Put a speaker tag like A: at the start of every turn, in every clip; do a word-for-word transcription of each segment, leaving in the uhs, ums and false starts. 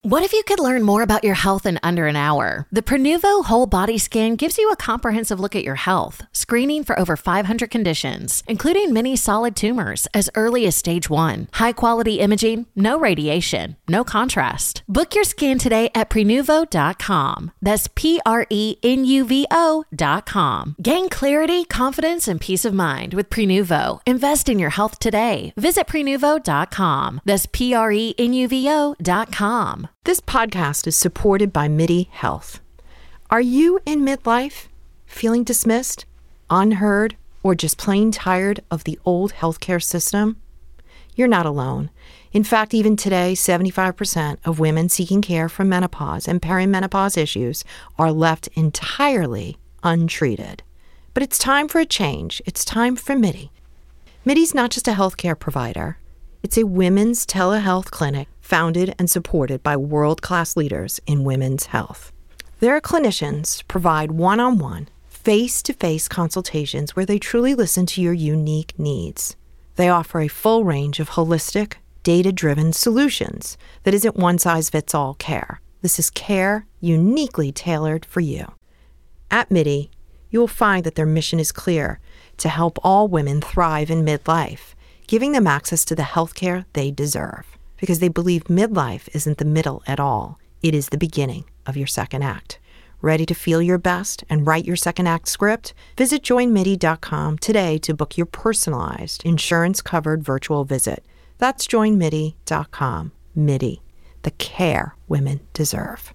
A: What if you could learn more about your health in under an hour? The Prenuvo Whole Body Scan gives you a comprehensive look at your health, screening for over five hundred conditions, including many solid tumors as early as stage one. High-quality imaging, no radiation, no contrast. Book your scan today at Prenuvo dot com. That's P R E N U V O dot com. Gain clarity, confidence, and peace of mind with Prenuvo. Invest in your health today. Visit Prenuvo dot com. That's P R E N U V O dot com.
B: This podcast is supported by MIDI Health. Are you in midlife, feeling dismissed, unheard, or just plain tired of the old healthcare system? You're not alone. In fact, even today, seventy-five percent of women seeking care for menopause and perimenopause issues are left entirely untreated. But it's time for a change. It's time for MIDI. MIDI's not just a healthcare provider. It's a women's telehealth clinic founded and supported by world-class leaders in women's health. Their clinicians provide one-on-one, face-to-face consultations where they truly listen to your unique needs. They offer a full range of holistic, data-driven solutions that isn't one-size-fits-all care. This is care uniquely tailored for you. At MIDI, you will find that their mission is clear: to help all women thrive in midlife, giving them access to the healthcare they deserve. Because they believe midlife isn't the middle at all. It is the beginning of your second act. Ready to feel your best and write your second act script? Visit join midi dot com today to book your personalized, insurance-covered virtual visit. That's join midi dot com. MIDI, the care women deserve.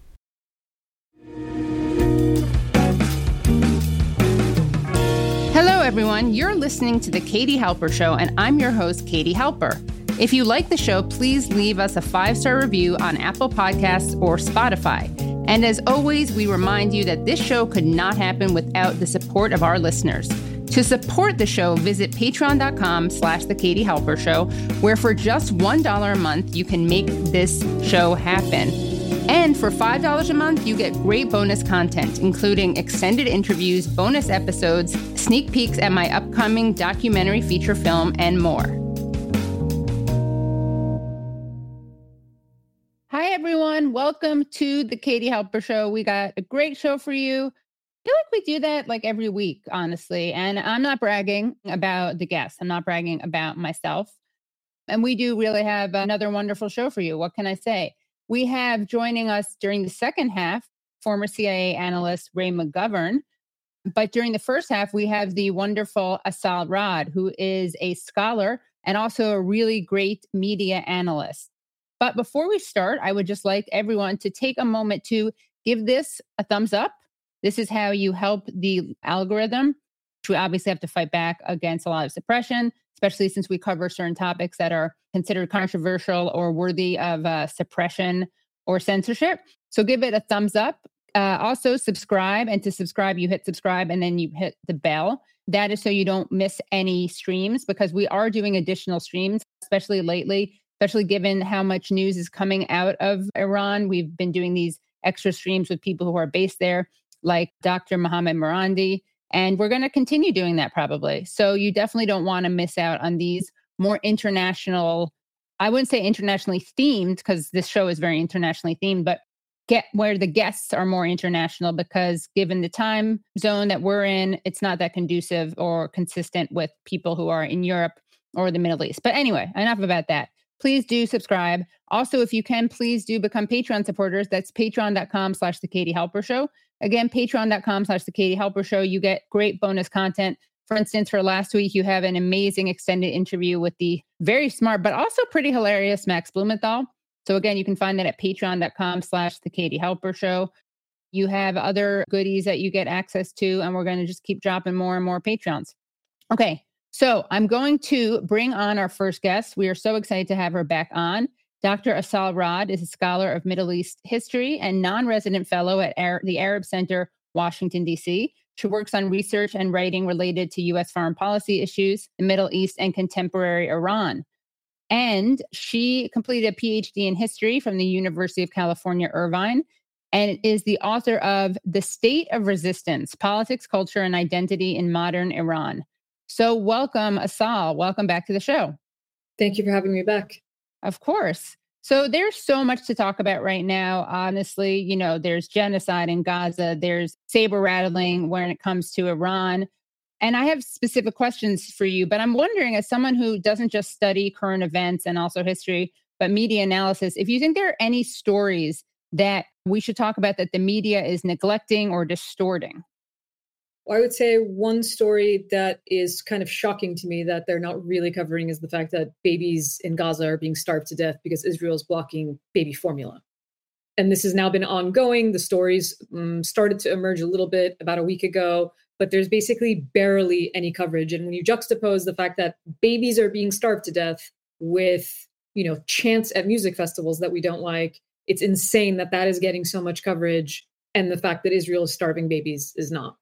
C: Hello, everyone. You're listening to The Katie Halper Show, and I'm your host, Katie Halper. If you like the show, please leave us a five-star review on Apple Podcasts or Spotify. And as always, we remind you that this show could not happen without the support of our listeners. To support the show, visit patreon dot com slash The Katie Halper Show, where for just one dollar a month, you can make this show happen. And for five dollars a month, you get great bonus content, including extended interviews, bonus episodes, sneak peeks at my upcoming documentary feature film, and more. Hi, everyone. Welcome to the Katie Halper Show. We got a great show for you. I feel like we do that like every week, honestly. And I'm not bragging about the guests. I'm not bragging about myself. And we do really have another wonderful show for you. What can I say? We have joining us during the second half, former C I A analyst Ray McGovern. But during the first half, we have the wonderful Asal Rod, who is a scholar and also a really great media analyst. But before we start, I would just like everyone to take a moment to give this a thumbs up. This is how you help the algorithm, which we obviously have to fight back against a lot of suppression, especially since we cover certain topics that are considered controversial or worthy of uh, suppression or censorship. So give it a thumbs up. Uh, also subscribe, and to subscribe, you hit subscribe and then you hit the bell. That is so you don't miss any streams, because we are doing additional streams, especially lately. Especially given how much news is coming out of Iran. We've been doing these extra streams with people who are based there, like Doctor Mohammed Marandi, and we're going to continue doing that probably. So you definitely don't want to miss out on these more international, I wouldn't say internationally themed, because this show is very internationally themed, but get where the guests are more international, because given the time zone that we're in, it's not that conducive or consistent with people who are in Europe or the Middle East. But anyway, enough about that. Please do subscribe. Also, if you can, please do become Patreon supporters. That's patreon dot com slash The Katie Halper Show. Again, patreon dot com slash The Katie Halper Show. You get great bonus content. For instance, for last week, you have an amazing extended interview with the very smart, but also pretty hilarious Max Blumenthal. So again, you can find that at patreon dot com slash The Katie Halper Show. You have other goodies that you get access to, and we're going to just keep dropping more and more Patreons. Okay. So I'm going to bring on our first guest. We are so excited to have her back on. Doctor Asal Rod is a scholar of Middle East history and non-resident fellow at Ar- the Arab Center, Washington, D C. She works on research and writing related to U S foreign policy issues, the Middle East, and contemporary Iran. And she completed a P H D in history from the University of California, Irvine, and is the author of The State of Resistance, Politics, Culture, and Identity in Modern Iran. So welcome, Asal. Welcome back to the show.
D: Thank you for having me back.
C: Of course. So there's so much to talk about right now. Honestly, you know, there's genocide in Gaza, there's saber rattling when it comes to Iran. And I have specific questions for you, but I'm wondering, as someone who doesn't just study current events and also history, but media analysis, if you think there are any stories that we should talk about that the media is neglecting or distorting.
D: I would say one story that is kind of shocking to me that they're not really covering is the fact that babies in Gaza are being starved to death because Israel is blocking baby formula. And this has now been ongoing. The stories um, started to emerge a little bit about a week ago, but there's basically barely any coverage. And when you juxtapose the fact that babies are being starved to death with, you know, chants at music festivals that we don't like, it's insane that that is getting so much coverage. And the fact that Israel is starving babies is not.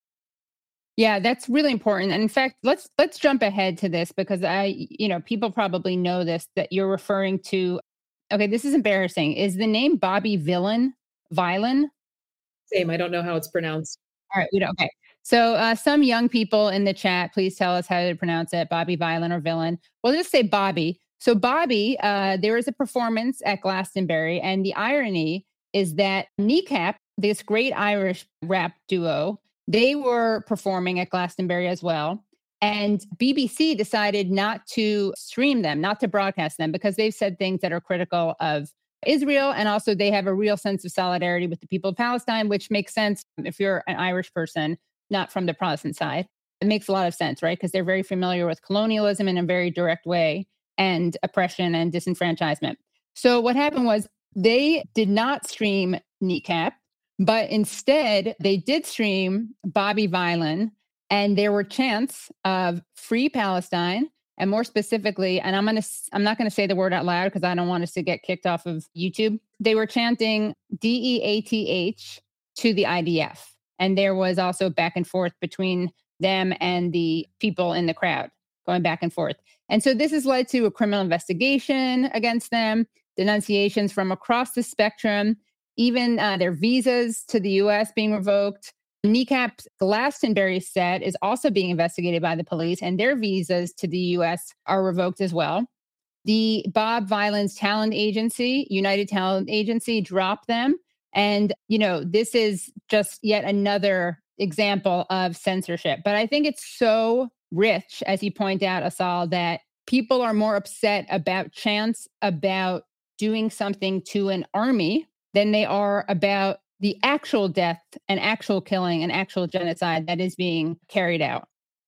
C: Yeah, that's really important. And in fact, let's let's jump ahead to this because I, you know, people probably know this, that you're referring to. Okay, this is embarrassing. Is the name Bobby Villain? Violin?
D: Same. I don't know how it's pronounced.
C: All right, we don't. Okay. So uh, some young people in the chat, please tell us how to pronounce it, Bobby Violin or Villain. We'll just say Bobby. So Bobby, uh, there was a performance at Glastonbury, and the irony is that Kneecap, this great Irish rap duo, they were performing at Glastonbury as well. And B B C decided not to stream them, not to broadcast them, because they've said things that are critical of Israel. And also they have a real sense of solidarity with the people of Palestine, which makes sense if you're an Irish person, not from the Protestant side. It makes a lot of sense, right? Because they're very familiar with colonialism in a very direct way and oppression and disenfranchisement. So what happened was they did not stream Kneecap, but instead they did stream Bobby Violin, and there were chants of Free Palestine, and more specifically, and I'm gonna I'm not gonna say the word out loud because I don't want us to get kicked off of YouTube. They were chanting D E A T H to the I D F, and there was also back and forth between them and the people in the crowd, going back and forth. And so this has led to a criminal investigation against them, denunciations from across the spectrum, even uh, their visas to the U S being revoked. Kneecap's Glastonbury set is also being investigated by the police, and their visas to the U S are revoked as well. The Bob Violin's talent agency, United Talent Agency, dropped them. And, you know, this is just yet another example of censorship. But I think it's so rich, as you point out, Asal, that people are more upset about chants about doing something to an army than they are about the actual death and actual killing and actual genocide that is being carried out.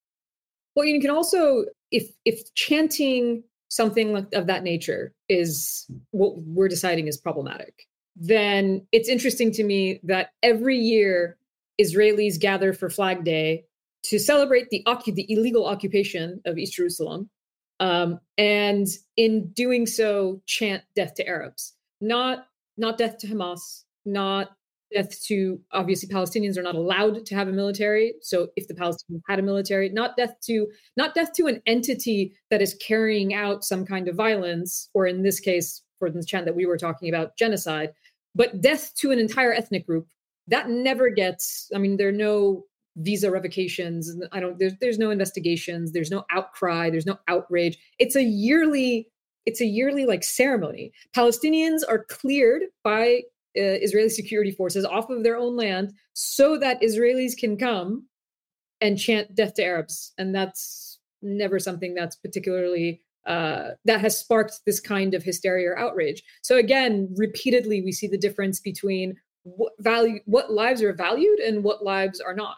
D: Well, you can also, if if chanting something like, of that nature is what we're deciding is problematic, then it's interesting to me that every year Israelis gather for Flag Day to celebrate the occup- the illegal occupation of East Jerusalem, um, and in doing so, chant death to Arabs, not not death to Hamas, not death to, obviously Palestinians are not allowed to have a military. So if the Palestinians had a military, not death to, not death to an entity that is carrying out some kind of violence, or in this case, for the chant that we were talking about, genocide, but death to an entire ethnic group. That never gets, I mean, there are no visa revocations. I don't, there's, there's no investigations. There's no outcry. There's no outrage. It's a yearly, it's a yearly like ceremony. Palestinians are cleared by uh, Israeli security forces off of their own land so that Israelis can come and chant death to Arabs. And that's never something that's particularly, uh, that has sparked this kind of hysteria or outrage. So again, repeatedly, we see the difference between what value, what lives are valued and what lives are not.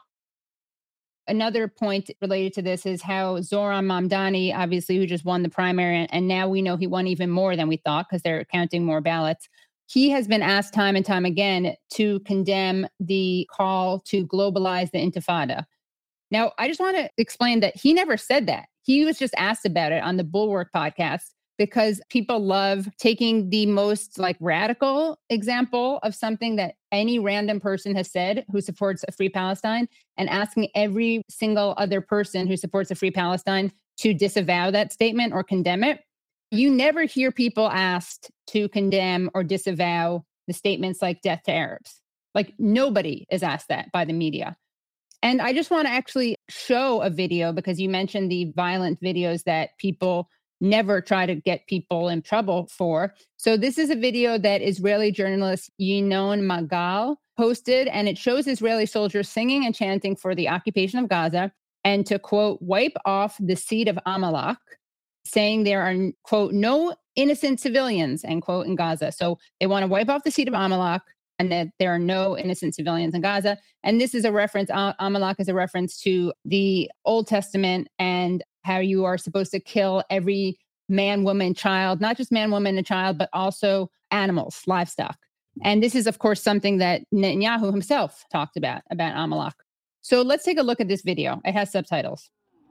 C: Another point related to this is how Zohran Mamdani, obviously, who just won the primary, and now we know he won even more than we thought because they're counting more ballots. He has been asked time and time again to condemn the call to globalize the Intifada. Now, I just want to explain that he never said that. He was just asked about it on the Bulwark podcast, because people love taking the most like radical example of something that any random person has said who supports a free Palestine and asking every single other person who supports a free Palestine to disavow that statement or condemn it. You never hear people asked to condemn or disavow the statements like death to Arabs. Like nobody is asked that by the media. And I just want to actually show a video, because you mentioned the violent videos that people never try to get people in trouble for. So this is a video that Israeli journalist Yinon Magal posted, and it shows Israeli soldiers singing and chanting for the occupation of Gaza and to, quote, wipe off the seed of Amalek, saying there are, quote, no innocent civilians, end quote, in Gaza. So they want to wipe off the seed of Amalek and that there are no innocent civilians in Gaza. And this is a reference, Amalek is a reference to the Old Testament and how you are supposed to kill every man, woman, child, not just man, woman, and child, but also animals, livestock. And this is, of course, something that Netanyahu himself talked about, about Amalek. So let's take a look at this video. It has subtitles.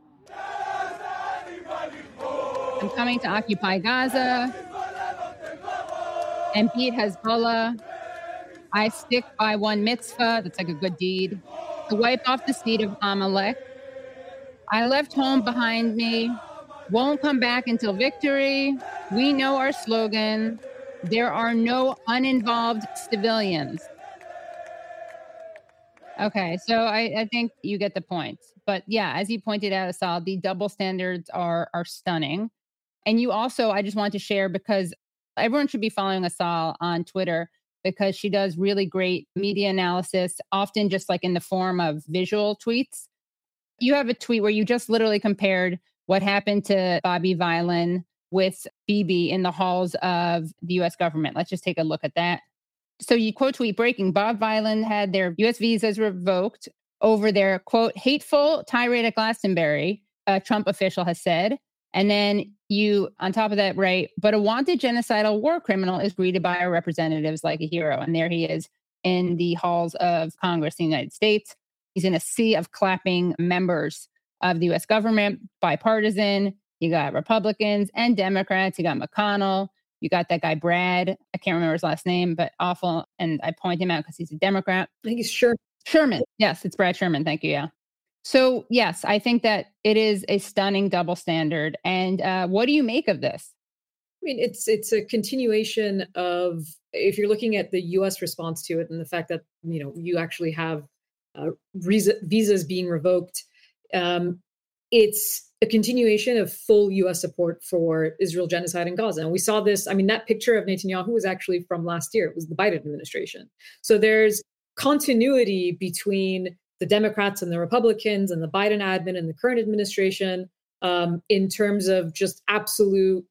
C: I'm coming to occupy Gaza and beat Hezbollah. I stick by one mitzvah, that's like a good deed, to wipe off the seed of Amalek. I left home behind me, won't come back until victory. We know our slogan. There are no uninvolved civilians. Okay, so I, I think you get the point. But yeah, as you pointed out, Asal, the double standards are are stunning. And you also, I just want to share, because everyone should be following Asal on Twitter, because she does really great media analysis, often just like in the form of visual tweets. You have a tweet where you just literally compared what happened to Bobby Violin with Bibi in the halls of the U S government. Let's just take a look at that. So you quote tweet breaking, Bob Violin had their U S visas revoked over their, quote, hateful tirade at Glastonbury, a Trump official has said. And then you, on top of that, write, but a wanted genocidal war criminal is greeted by our representatives like a hero. And there he is in the halls of Congress in the United States. He's in a sea of clapping members of the U S government, bipartisan. You got Republicans and Democrats. You got McConnell. You got that guy, Brad. I can't remember his last name, but awful. And I point him out because he's a Democrat.
D: I think he's Sherman.
C: Sherman. Yes, it's Brad Sherman. Thank you. Yeah. So, yes, I think that it is a stunning double standard. And uh, what do you make of this?
D: I mean, it's it's a continuation of, if you're looking at the U S response to it and the fact that, you know, you actually have uh, visa, visas being revoked, um, it's a continuation of full U S support for Israel genocide in Gaza. And we saw this, I mean, that picture of Netanyahu was actually from last year. It was the Biden administration. So there's continuity between the Democrats and the Republicans and the Biden admin and the current administration um, in terms of just absolute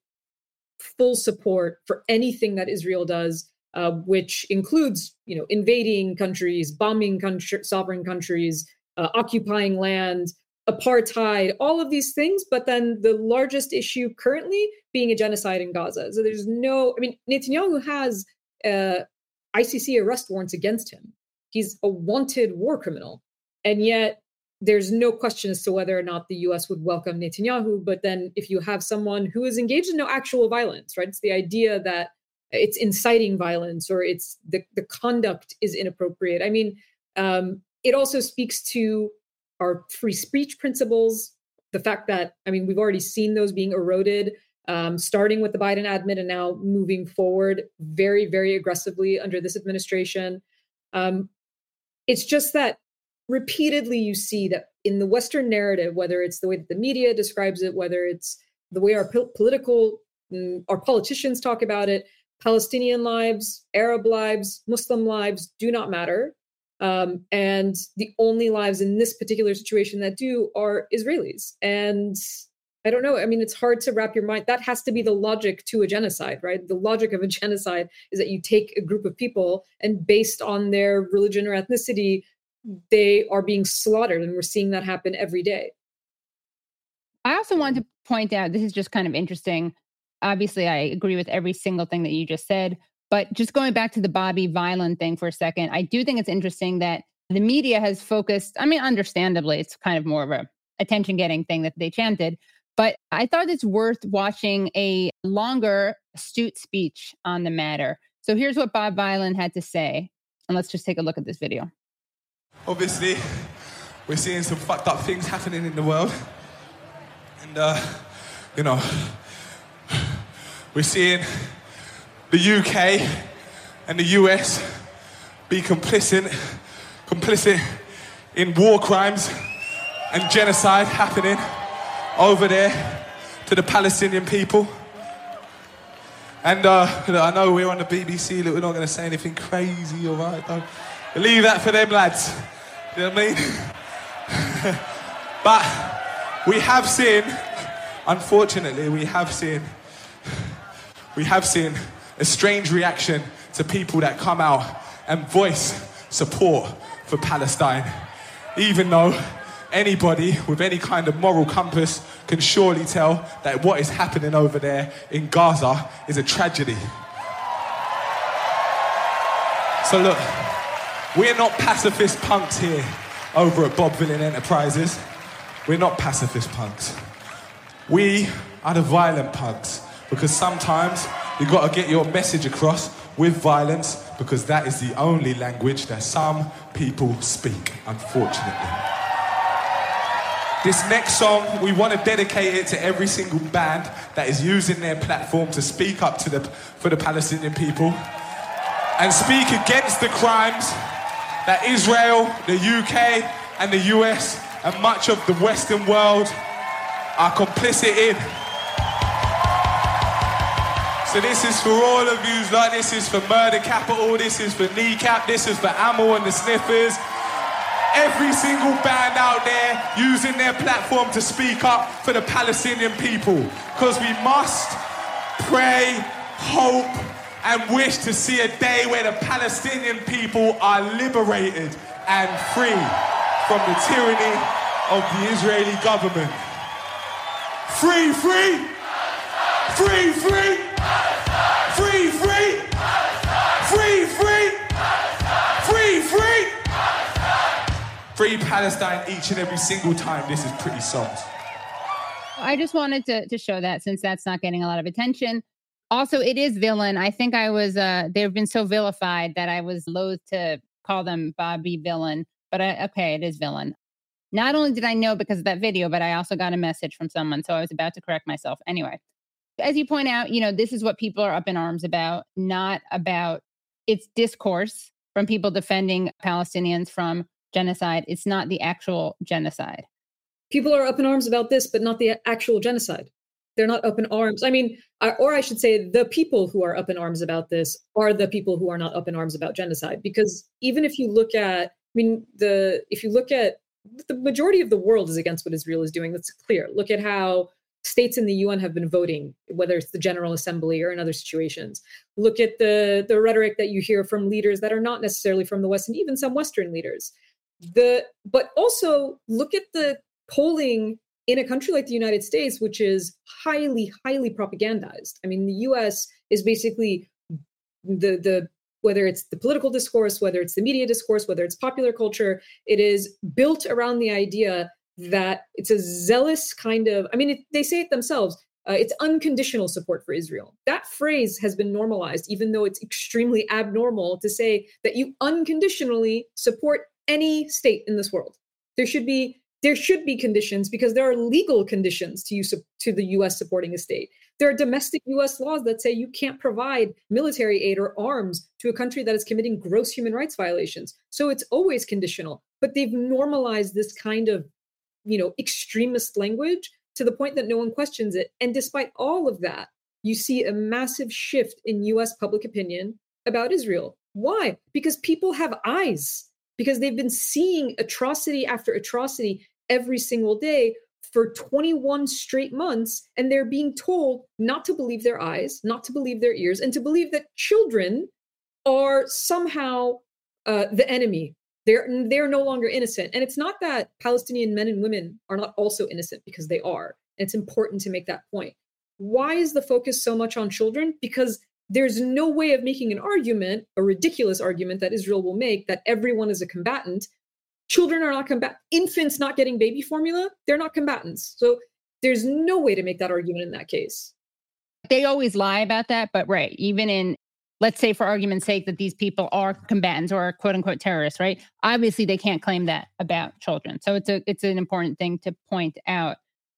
D: full support for anything that Israel does, uh, which includes, you know, invading countries, bombing country, sovereign countries, uh, occupying land, apartheid, all of these things. But then the largest issue currently being a genocide in Gaza. So there's no, I mean, Netanyahu has uh, I C C arrest warrants against him. He's a wanted war criminal. And yet there's no question as to whether or not the U S would welcome Netanyahu. But then if you have someone who is engaged in no actual violence, right? It's the idea that it's inciting violence or it's the, the conduct is inappropriate. I mean, um, it also speaks to our free speech principles, the fact that, I mean, we've already seen those being eroded, um, starting with the Biden admin and now moving forward very, very aggressively under this administration. Um, it's just that repeatedly you see that in the Western narrative, whether it's the way that the media describes it, whether it's the way our po- political, mm, our politicians talk about it, Palestinian lives, Arab lives, Muslim lives do not matter. Um, and the only lives in this particular situation that do are Israelis. And I don't know. I mean, it's hard to wrap your mind. That has to be the logic to a genocide, right? The logic of a genocide is that you take a group of people and based on their religion or ethnicity, they are being slaughtered. And we're seeing that happen every day.
C: I also want to point out, this is just kind of interesting. Obviously, I agree with every single thing that you just said. But just going back to the Bobby Violin thing for a second, I do think it's interesting that the media has focused, I mean, understandably, it's kind of more of a attention-getting thing that they chanted. But I thought it's worth watching a longer, astute speech on the matter. So here's what Bob Violin had to say. And let's just take a look at this video.
E: Obviously, we're seeing some fucked up things happening in the world. And, uh, you know, we're seeing the U K and the U S be complicit, complicit in war crimes and genocide happening over there. to the Palestinian people. And uh, I know we're on the B B C, look, we're not going to say anything crazy, all right? Don't leave that for them lads. You know what I mean? But we have seen, unfortunately, we have seen, we have seen a strange reaction to people that come out and voice support for Palestine, even though anybody with any kind of moral compass can surely tell that what is happening over there in Gaza is a tragedy. So look, we're not pacifist punks here over at Bob Villain Enterprises. We're not pacifist punks. We are the violent punks, because sometimes you got to get your message across with violence, because that is the only language that some people speak, unfortunately. This next song, we want to dedicate it to every single band that is using their platform to speak up to the, for the Palestinian people and speak against the crimes that Israel, the U K, and the U S, and much of the Western world are complicit in. So this is for all of you, like this is for Murder Capital, this is for Kneecap, this is for Amel and the Sniffers. Every single band out there using their platform to speak up for the Palestinian people. Because we must pray, hope, and wish to see a day where the Palestinian people are liberated and free from the tyranny of the Israeli government. Free, free! Free, free! Free, free! Free, free! Free, free! Free Palestine each and every single time this is Pretty Songs.
C: I just wanted to, to show that, since that's not getting a lot of attention. Also, it is villain. I think I was, uh, they've been so vilified that I was loath to call them Bobby Villain. But I, okay, it is villain. Not only did I know because of that video, but I also got a message from someone. So I was about to correct myself. Anyway, as you point out, you know, this is what people are up in arms about, not about its discourse from people defending Palestinians from genocide. It's not the actual genocide.
D: People are up in arms about this, but not the actual genocide. They're not up in arms. I mean, or I should say the people who are up in arms about this are the people who are not up in arms about genocide. Because even if you look at, I mean, the if you look at the majority of the world is against what Israel is doing. That's clear. Look at how states in the U N have been voting, whether it's the General Assembly or in other situations. Look at the, the rhetoric that you hear from leaders that are not necessarily from the West, and even some Western leaders. The but also look at the polling in a country like the United States, which is highly, highly propagandized. I mean, the U S is basically the the whether it's the political discourse, whether it's the media discourse, whether it's popular culture, it is built around the idea that it's a zealous kind of, I mean, it, they say it themselves, uh, it's unconditional support for Israel. That phrase has been normalized, even though it's extremely abnormal to say that you unconditionally support any state in this world. There should be there should be conditions, because there are legal conditions to you to the U S supporting a state. There are domestic U S laws that say you can't provide military aid or arms to a country that is committing gross human rights violations. So it's always conditional. But they've normalized this kind of, you know, extremist language to the point that no one questions it. And despite all of that, you see a massive shift in U S public opinion about Israel. Why? Because people have eyes, because they've been seeing atrocity after atrocity every single day for twenty-one straight months, and they're being told not to believe their eyes, not to believe their ears, and to believe that children are somehow uh, the enemy. They're they're no longer innocent. And it's not that Palestinian men and women are not also innocent, because they are. And it's important to make that point. Why is the focus so much on children? Because there's no way of making an argument, a ridiculous argument that Israel will make, that everyone is a combatant. Children are not combat. Infants not getting baby formula, they're not combatants. So there's no way to make that argument in that case.
C: They always lie about that, but right, even in, let's say for argument's sake that these people are combatants or quote unquote terrorists, right? Obviously they can't claim that about children. So it's a it's an important thing to point out.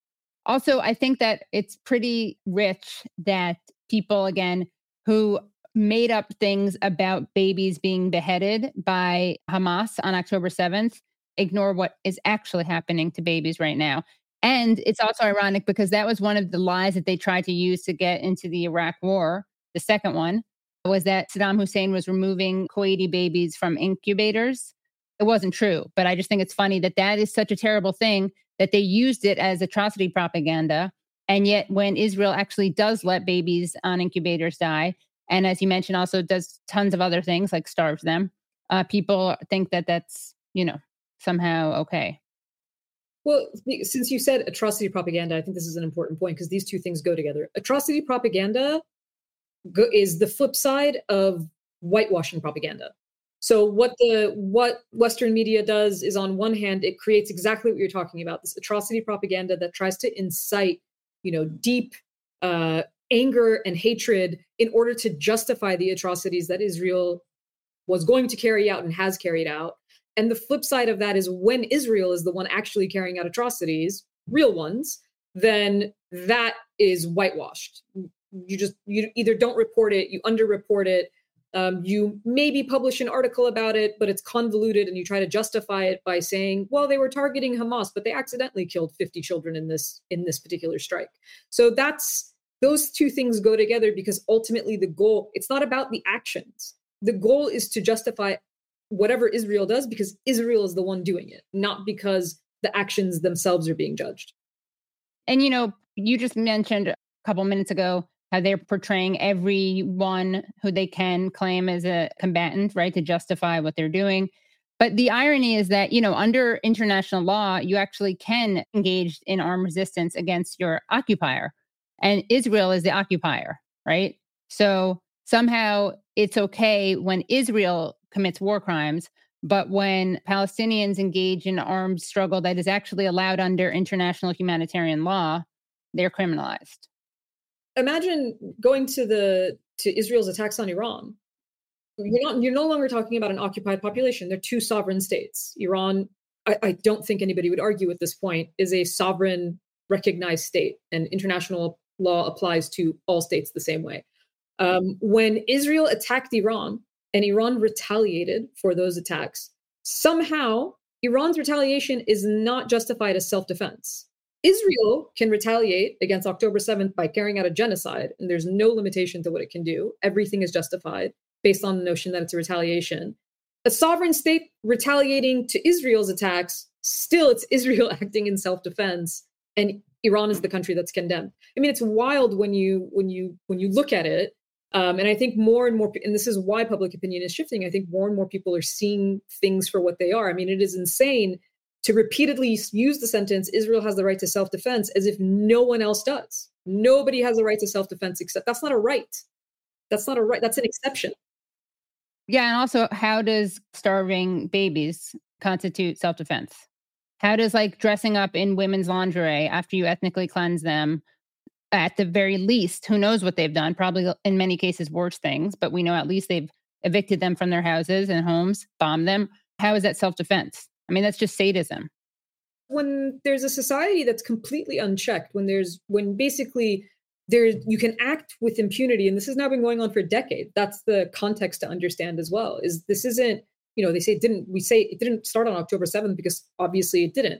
C: Also, I think that it's pretty rich that people, again, who made up things about babies being beheaded by Hamas on October seventh, ignore what is actually happening to babies right now. And it's also ironic because that was one of the lies that they tried to use to get into the Iraq war. The second one was that Saddam Hussein was removing Kuwaiti babies from incubators. It wasn't true, but I just think it's funny that that is such a terrible thing that they used it as atrocity propaganda. And yet when Israel actually does let babies on incubators die, and as you mentioned, also does tons of other things like starves them, uh, people think that that's, you know, somehow okay.
D: Well, since you said atrocity propaganda, I think this is an important point because these two things go together. Atrocity propaganda go- is the flip side of whitewashing propaganda. So what the what Western media does is, on one hand, it creates exactly what you're talking about, this atrocity propaganda that tries to incite, you know, deep uh, anger and hatred in order to justify the atrocities that Israel was going to carry out and has carried out. And the flip side of that is when Israel is the one actually carrying out atrocities, real ones, then that is whitewashed. You just, you either don't report it, you underreport it, um, you maybe publish an article about it, but it's convoluted and you try to justify it by saying, well, they were targeting Hamas, but they accidentally killed fifty children in this, in this particular strike. So that's, those two things go together because ultimately the goal, it's not about the actions. The goal is to justify whatever Israel does because Israel is the one doing it, not because the actions themselves are being judged.
C: And, you know, you just mentioned a couple minutes ago how they're portraying everyone who they can claim as a combatant, right, to justify what they're doing. But the irony is that, you know, under international law, you actually can engage in armed resistance against your occupier. And Israel is the occupier, right? So somehow it's okay when Israel commits war crimes, but when Palestinians engage in armed struggle that is actually allowed under international humanitarian law, they're criminalized.
D: Imagine going to the to Israel's attacks on Iran. You're not you're no longer talking about an occupied population. They're two sovereign states. Iran, I, I don't think anybody would argue at this point, is a sovereign recognized state, and international law applies to all states the same way. Um, when Israel attacked Iran and Iran retaliated for those attacks, somehow Iran's retaliation is not justified as self-defense. Israel can retaliate against October seventh by carrying out a genocide, and there's no limitation to what it can do. Everything is justified based on the notion that it's a retaliation. A sovereign state retaliating to Israel's attacks, still it's Israel acting in self-defense, and Iran is the country that's condemned. I mean, it's wild when you when you when you look at it. Um, and I think more and more, and this is why public opinion is shifting. I think more and more people are seeing things for what they are. I mean, it is insane to repeatedly use the sentence, Israel has the right to self-defense, as if no one else does. Nobody has the right to self-defense except, that's not a right. That's not a right. That's an exception.
C: Yeah. And also, how does starving babies constitute self-defense? How does like dressing up in women's lingerie after you ethnically cleanse them, at the very least, who knows what they've done, probably in many cases worse things, but we know at least they've evicted them from their houses and homes, bombed them. How is that self-defense? I mean, that's just sadism.
D: When there's a society that's completely unchecked, when there's, when basically there, you can act with impunity, and this has now been going on for decades. That's the context to understand as well, is this isn't, you know, they say it didn't, we say it didn't start on October seventh because obviously it didn't.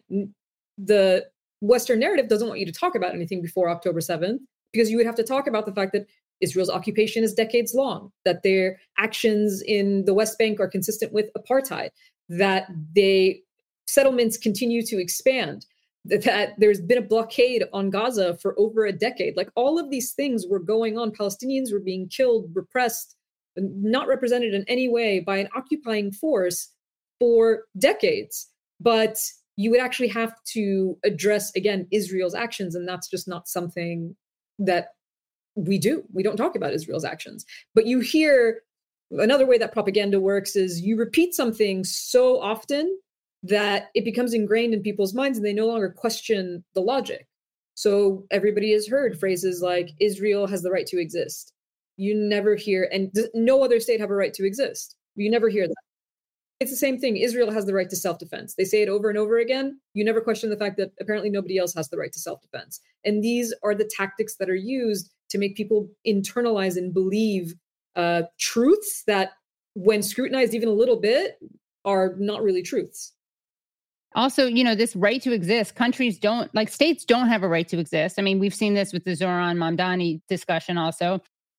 D: The Western narrative doesn't want you to talk about anything before October seventh, because you would have to talk about the fact that Israel's occupation is decades long, that their actions in the West Bank are consistent with apartheid, that they settlements continue to expand, that, that there's been a blockade on Gaza for over a decade. Like, all of these things were going on. Palestinians were being killed, repressed, not represented in any way by an occupying force for decades. But you would actually have to address, again, Israel's actions. And that's just not something that we do. We don't talk about Israel's actions. But you hear, another way that propaganda works is you repeat something so often that it becomes ingrained in people's minds and they no longer question the logic. So everybody has heard phrases like, Israel has the right to exist. You never hear, and no other state have a right to exist. You never hear that. It's the same thing. Israel has the right to self-defense. They say it over and over again. You never question the fact that apparently nobody else has the right to self-defense. And these are the tactics that are used to make people internalize and believe uh, truths that, when scrutinized even a little bit, are not really truths.
C: Also, you know, this right to exist, countries don't, like states don't have a right to exist. I mean, we've seen this with the Zoran Mamdani discussion also.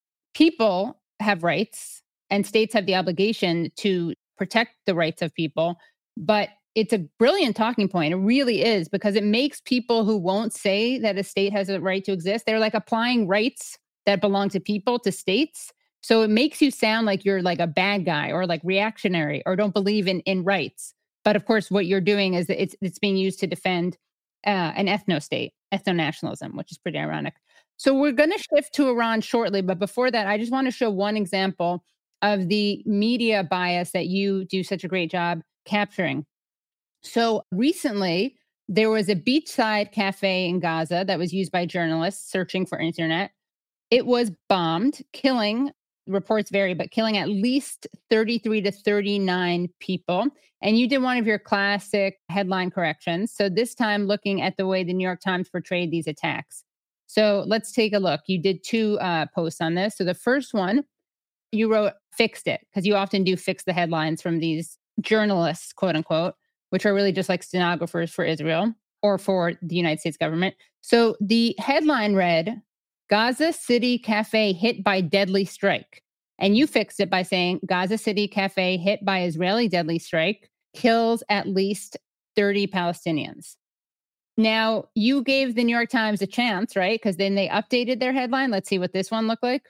C: People have rights and states have the obligation to protect the rights of people. But it's a brilliant talking point. It really is, because it makes people who won't say that a state has a right to exist, they're like applying rights that belong to people to states. So it makes you sound like you're like a bad guy or like reactionary or don't believe in, in rights. But of course, what you're doing is it's it's being used to defend uh, an ethno-state, ethno-nationalism, which is pretty ironic. So we're going to shift to Iran shortly. But before that, I just want to show one example of the media bias that you do such a great job capturing. So recently, there was a beachside cafe in Gaza that was used by journalists searching for internet. It was bombed, killing, reports vary, but killing at least thirty-three to thirty-nine people. And you did one of your classic headline corrections. So this time looking at the way the New York Times portrayed these attacks. So let's take a look. You did two uh, posts on this. So the first one, you wrote, fixed it, because you often do fix the headlines from these journalists, quote unquote, which are really just like stenographers for Israel or for the United States government. So the headline read, Gaza City Cafe hit by deadly strike. And you fixed it by saying Gaza City Cafe hit by Israeli deadly strike kills at least thirty Palestinians. Now, you gave the New York Times a chance, right? Because then they updated their headline. Let's see what this one looked like.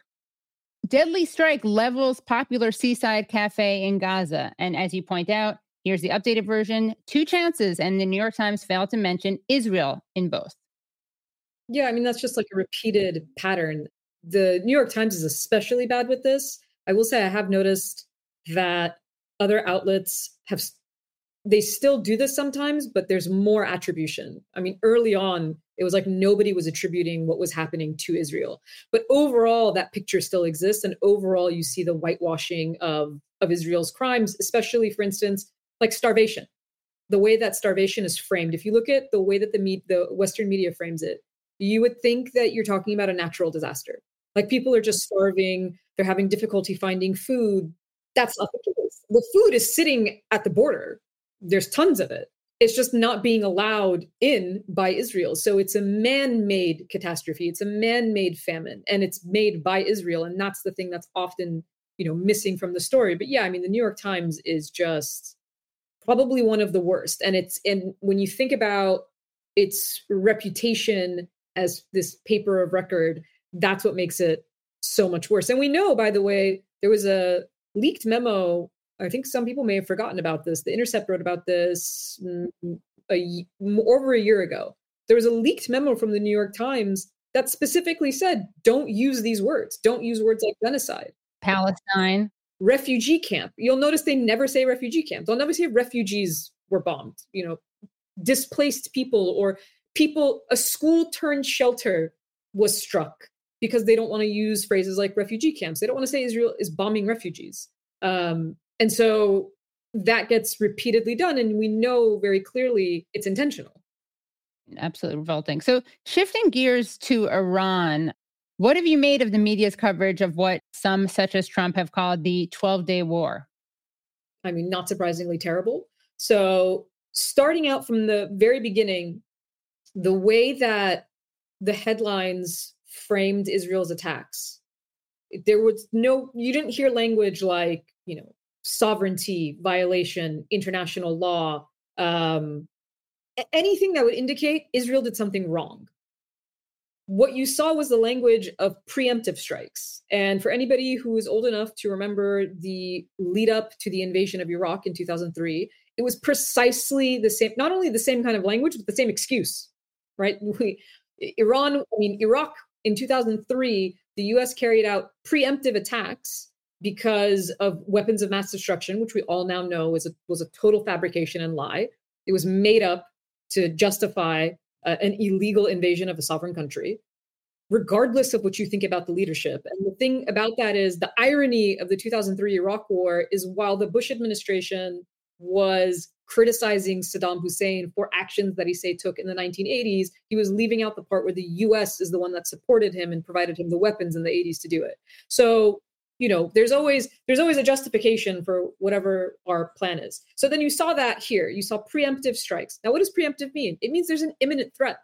C: Deadly strike levels popular seaside cafe in Gaza. And as you point out, here's the updated version. Two chances, and the New York Times failed to mention Israel in both.
D: Yeah, I mean, that's just like a repeated pattern. The New York Times is especially bad with this. I will say I have noticed that other outlets have, they still do this sometimes, but there's more attribution. I mean, early on, it was like nobody was attributing what was happening to Israel. But overall, that picture still exists. And overall, you see the whitewashing of, of Israel's crimes, especially, for instance, like starvation. The way that starvation is framed, if you look at the way that the, me- the Western media frames it, you would think that you're talking about a natural disaster. Like people are just starving, they're having difficulty finding food. That's not the case. The food is sitting at the border. There's tons of it. It's just not being allowed in by Israel. So it's a man-made catastrophe. It's a man-made famine, and it's made by Israel. And that's the thing that's often, you know, missing from the story. But yeah, I mean, the New York Times is just probably one of the worst. And it's, and when you think about its reputation as this paper of record, that's what makes it so much worse. And we know, by the way, there was a leaked memo. I think some people may have forgotten about this. The Intercept wrote about this a, over a year ago. There was a leaked memo from the New York Times that specifically said, don't use these words. Don't use words like genocide.
C: Palestine.
D: Refugee camp. You'll notice they never say refugee camp. They'll never say refugees were bombed, you know, displaced people or people, a school turned shelter was struck, because they don't want to use phrases like refugee camps. They don't want to say Israel is bombing refugees. Um, and so that gets repeatedly done. And we know very clearly it's intentional.
C: Absolutely revolting. So shifting gears to Iran, what have you made of the media's coverage of what some, such as Trump, have called the twelve-day war?
D: I mean, not surprisingly terrible. So starting out from the very beginning, the way that the headlines framed Israel's attacks, there was no, you didn't hear language like, you know, sovereignty violation, international law, um, anything that would indicate Israel did something wrong. What you saw was the language of preemptive strikes. And for anybody who is old enough to remember the lead up to the invasion of Iraq in two thousand three, it was precisely the same, not only the same kind of language, but the same excuse, right? We, Iran, I mean, Iraq in two thousand three, the U S carried out preemptive attacks because of weapons of mass destruction, which we all now know is a, was a total fabrication and lie. It was made up to justify uh, an illegal invasion of a sovereign country, regardless of what you think about the leadership. And the thing about that is the irony of the two thousand three Iraq war is while the Bush administration was criticizing Saddam Hussein for actions that he say took in the nineteen eighties, he was leaving out the part where the U S is the one that supported him and provided him the weapons in the eighties to do it. So you know, there's always there's always a justification for whatever our plan is. So then you saw that here. You saw preemptive strikes. Now, what does preemptive mean? It means there's an imminent threat.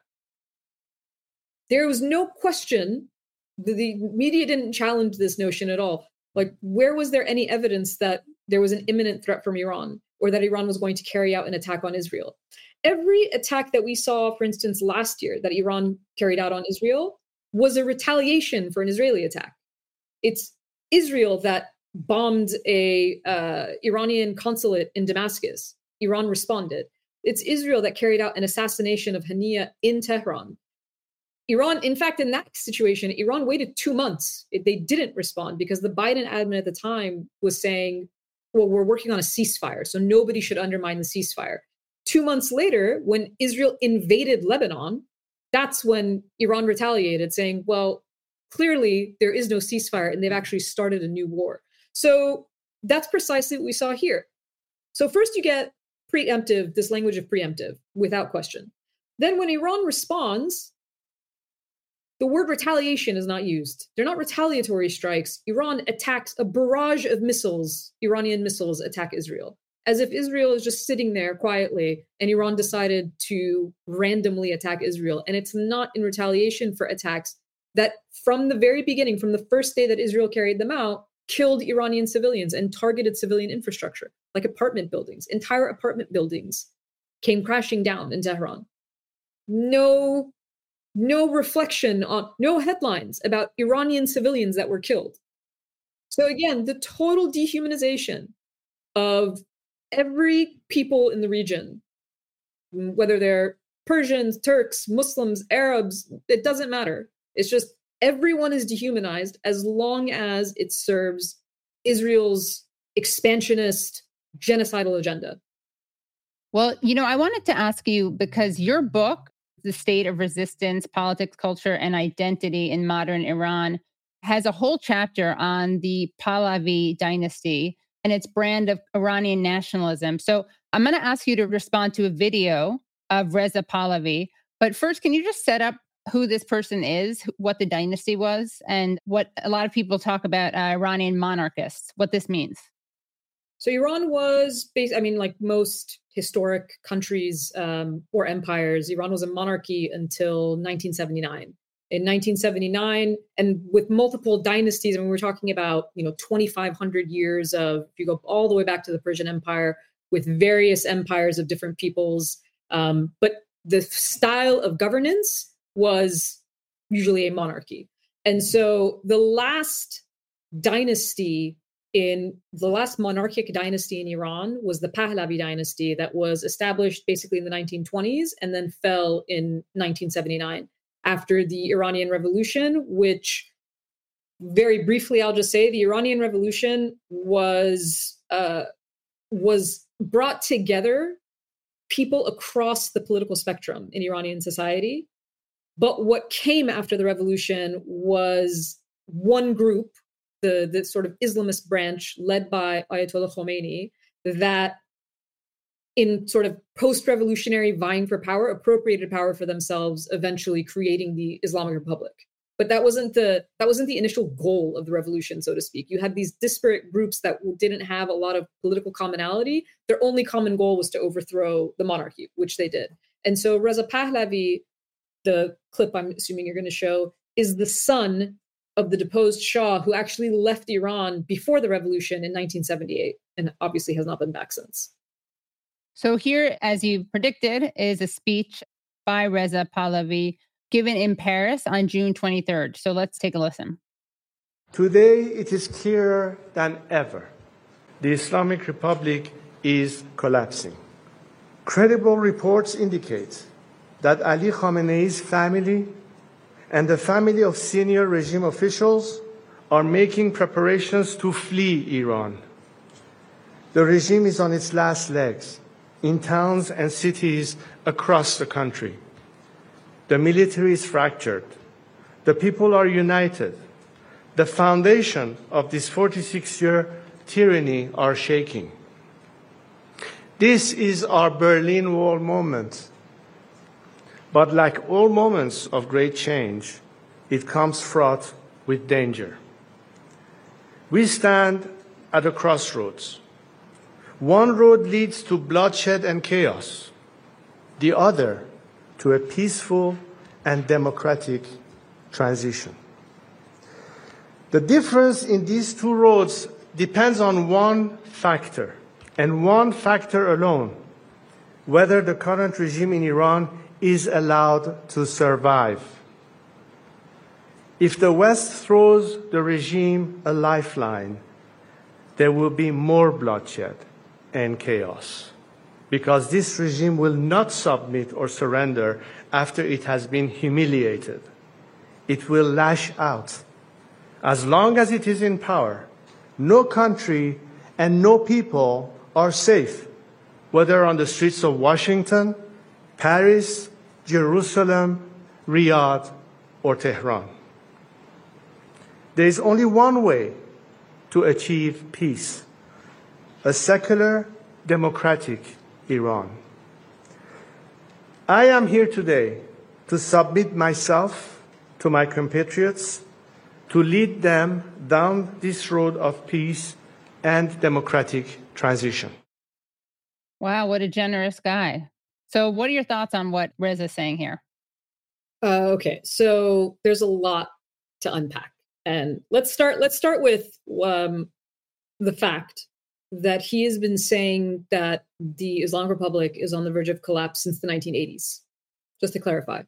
D: There was no question. The, the media didn't challenge this notion at all. Like, where was there any evidence that there was an imminent threat from Iran or that Iran was going to carry out an attack on Israel? Every attack that we saw, for instance, last year that Iran carried out on Israel was a retaliation for an Israeli attack. It's Israel that bombed a uh, Iranian consulate in Damascus. Iran responded. It's Israel that carried out an assassination of Hania in Tehran. Iran, in fact, in that situation, Iran waited two months. It, they didn't respond because the Biden admin at the time was saying, well, we're working on a ceasefire, so nobody should undermine the ceasefire. Two months later, when Israel invaded Lebanon, that's when Iran retaliated, saying, well, clearly there is no ceasefire and they've actually started a new war. So that's precisely what we saw here. So first you get preemptive, this language of preemptive, without question. Then when Iran responds, the word retaliation is not used. They're not retaliatory strikes. Iran attacks a barrage of missiles, Iranian missiles attack Israel, as if Israel is just sitting there quietly and Iran decided to randomly attack Israel. And it's not in retaliation for attacks that from the very beginning, from the first day that Israel carried them out, killed Iranian civilians and targeted civilian infrastructure, like apartment buildings. Entire apartment buildings came crashing down in Tehran. No, no reflection on, no headlines about Iranian civilians that were killed. So again, the total dehumanization of every people in the region, whether they're Persians, Turks, Muslims, Arabs, it doesn't matter. It's just everyone is dehumanized as long as it serves Israel's expansionist, genocidal agenda.
C: Well, you know, I wanted to ask you, because your book, The State of Resistance, Politics, Culture, and Identity in Modern Iran, has a whole chapter on the Pahlavi dynasty and its brand of Iranian nationalism. So I'm going to ask you to respond to a video of Reza Pahlavi. But first, can you just set up who this person is, what the dynasty was, and what a lot of people talk about uh, Iranian monarchists, what this means?
D: So Iran was based, I mean, like most historic countries um, or empires, Iran was a monarchy until nineteen seventy-nine. In nineteen seventy-nine, and with multiple dynasties, and we're talking about, you know, twenty-five hundred years of, if you go all the way back to the Persian Empire, with various empires of different peoples. Um, but the style of governance was usually a monarchy. And so the last dynasty in the last monarchic dynasty in Iran was the Pahlavi dynasty that was established basically in the nineteen twenties and then fell in nineteen seventy-nine after the Iranian Revolution, which very briefly, I'll just say the Iranian Revolution was uh, was brought together people across the political spectrum in Iranian society. But what came after the revolution was one group, the, the sort of Islamist branch led by Ayatollah Khomeini, that in sort of post-revolutionary vying for power, appropriated power for themselves, eventually creating the Islamic Republic. But that wasn't the that wasn't the initial goal of the revolution, so to speak. You had these disparate groups that didn't have a lot of political commonality. Their only common goal was to overthrow the monarchy, which they did. And so Reza Pahlavi, the clip I'm assuming you're going to show, is the son of the deposed Shah, who actually left Iran before the revolution in nineteen seventy-eight, and obviously has not been back since.
C: So here, as you predicted, is a speech by Reza Pahlavi given in Paris on June twenty-third. So let's take a listen.
F: Today, it is clearer than ever. The Islamic Republic is collapsing. Credible reports indicate that Ali Khamenei's family and the family of senior regime officials are making preparations to flee Iran. The regime is on its last legs in towns and cities across the country. The military is fractured. The people are united. The foundation of this forty-six-year tyranny are shaking. This is our Berlin Wall moment. But like all moments of great change, it comes fraught with danger. We stand at a crossroads. One road leads to bloodshed and chaos, the other to a peaceful and democratic transition. The difference in these two roads depends on one factor, and one factor alone: whether the current regime in Iran is allowed to survive. If the West throws the regime a lifeline, there will be more bloodshed and chaos, because this regime will not submit or surrender after it has been humiliated. It will lash out. As long as it is in power, no country and no people are safe, whether on the streets of Washington, Paris, Jerusalem, Riyadh, or Tehran. There is only one way to achieve peace: a secular, democratic Iran. I am here today to submit myself to my compatriots, to lead them down this road of peace and democratic transition.
C: Wow, what a generous guy. So what are your thoughts on what Reza is saying here?
D: Uh, okay, so there's a lot to unpack. And let's start let's start with um, the fact that he has been saying that the Islamic Republic is on the verge of collapse since the nineteen eighties. Just to clarify,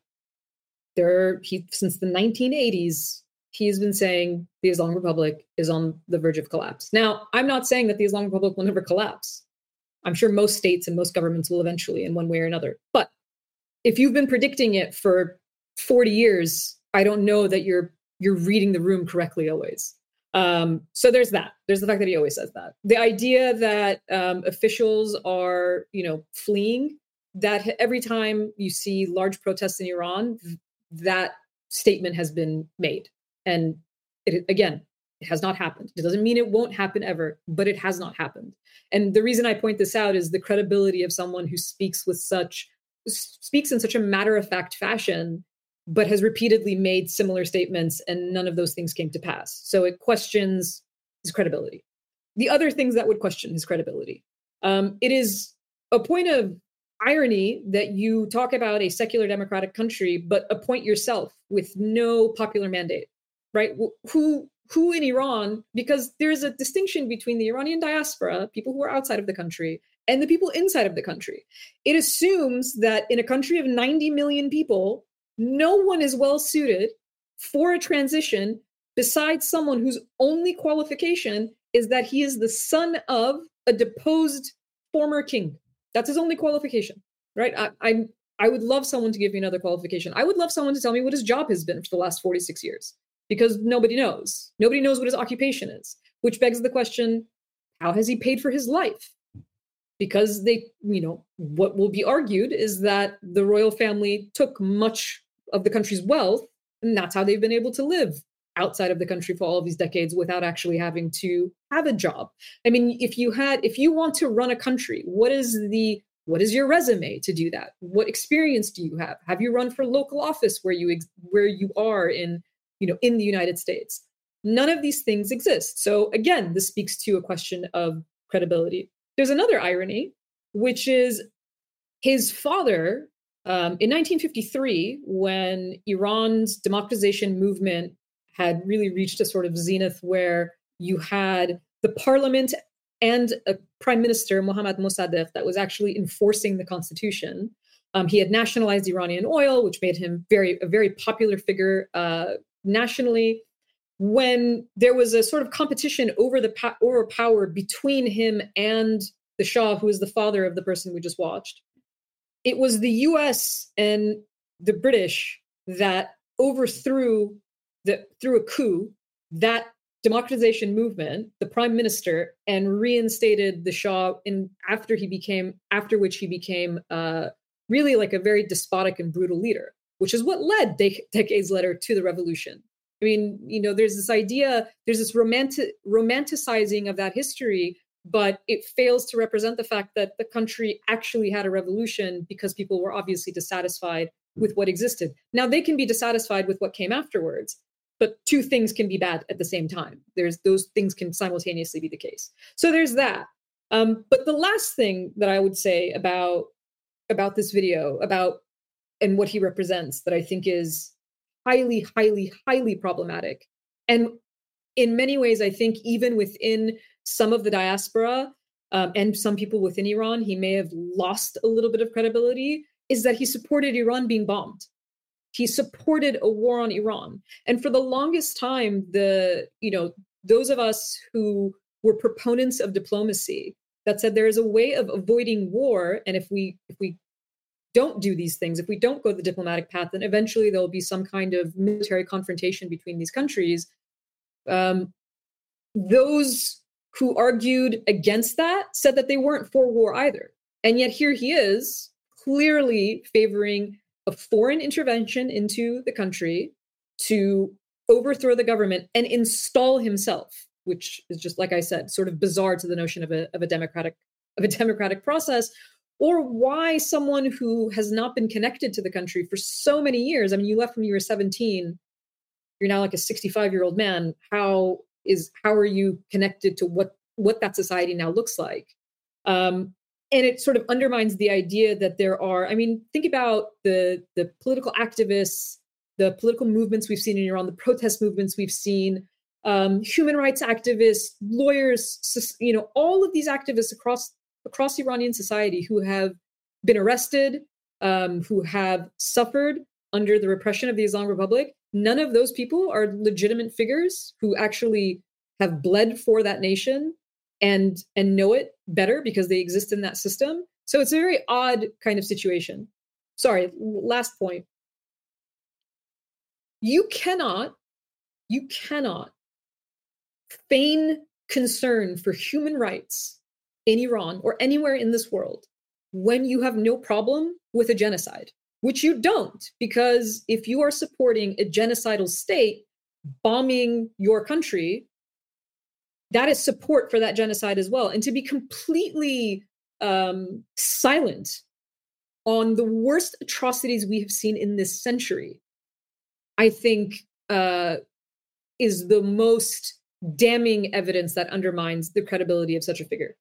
D: there he since the nineteen eighties, he's been saying the Islamic Republic is on the verge of collapse. Now, I'm not saying that the Islamic Republic will never collapse. I'm sure most states and most governments will eventually in one way or another. But if you've been predicting it for forty years, I don't know that you're you're reading the room correctly always. Um, so there's that. There's the fact that he always says that. The idea that um, officials are, you know, fleeing, that every time you see large protests in Iran, that statement has been made. And it, again, it has not happened. It doesn't mean it won't happen ever, but it has not happened. And the reason I point this out is the credibility of someone who speaks with such, speaks in such a matter-of-fact fashion, but has repeatedly made similar statements, and none of those things came to pass. So it questions his credibility. The other things that would question his credibility. Um, it is a point of irony that you talk about a secular democratic country, but appoint yourself with no popular mandate, right? Who, who in Iran, because there's a distinction between the Iranian diaspora, people who are outside of the country, and the people inside of the country. It assumes that in a country of ninety million people, no one is well suited for a transition besides someone whose only qualification is that he is the son of a deposed former king. That's his only qualification, right? I, I, I would love someone to give me another qualification. I would love someone to tell me what his job has been for the last forty-six years, because nobody knows. Nobody knows what his occupation is, which begs the question, how has he paid for his life? Because they, you know, what will be argued is that the royal family took much of the country's wealth, and that's how they've been able to live outside of the country for all of these decades without actually having to have a job. I mean, if you had, if you want to run a country, what is the, what is your resume to do that? What experience do you have? Have you run for local office where you, where you are in, you know, in the United States? None of these things exist. So again, this speaks to a question of credibility. There's another irony, which is his father, um, in nineteen fifty-three, when Iran's democratization movement had really reached a sort of zenith where you had the parliament and a prime minister, Mohammad Mossadegh, that was actually enforcing the constitution. Um, he had nationalized Iranian oil, which made him very a very popular figure uh, nationally. When there was a sort of competition over the po- over power between him and the Shah, who is the father of the person we just watched, it was the U S and the British that overthrew the through a coup that democratization movement, the prime minister, and reinstated the Shah in after he became after which he became uh, really like a very despotic and brutal leader, which is what led de- decades later to the revolution. I mean, you know, there's this idea, there's this romantic romanticizing of that history, but it fails to represent the fact that the country actually had a revolution because people were obviously dissatisfied with what existed. Now, they can be dissatisfied with what came afterwards, but two things can be bad at the same time. There's those things can simultaneously be the case. So there's that. Um, but the last thing that I would say about about this video, about and what he represents, that I think is highly, highly, highly problematic, and in many ways, I think even within some of the diaspora um, and some people within Iran, he may have lost a little bit of credibility, is that he supported Iran being bombed. He supported a war on Iran. And for the longest time, the, you know, those of us who were proponents of diplomacy that said there is a way of avoiding war, and if we if we don't do these things, if we don't go the diplomatic path, then eventually there'll be some kind of military confrontation between these countries. Um, those who argued against that said that they weren't for war either. And yet here he is, clearly favoring a foreign intervention into the country to overthrow the government and install himself, which is just, like I said, sort of bizarre to the notion of a, of a democratic of a democratic process, or why someone who has not been connected to the country for so many years, I mean, you left when you were seventeen, you're now like a sixty-five-year-old man. How is how are you connected to what what that society now looks like? Um, and it sort of undermines the idea that there are, I mean, think about the the political activists, the political movements we've seen in Iran, the protest movements we've seen, um, human rights activists, lawyers, you know, all of these activists across across Iranian society who have been arrested, um, who have suffered under the repression of the Islamic Republic. None of those people are legitimate figures who actually have bled for that nation and and know it better because they exist in that system. So it's a very odd kind of situation. Sorry, last point. You cannot, you cannot feign concern for human rights in Iran or anywhere in this world when you have no problem with a genocide, which you don't, because if you are supporting a genocidal state bombing your country, that is support for that genocide as well. And to be completely um, silent on the worst atrocities we have seen in this century, I think uh, is the most damning evidence that undermines the credibility of such a figure.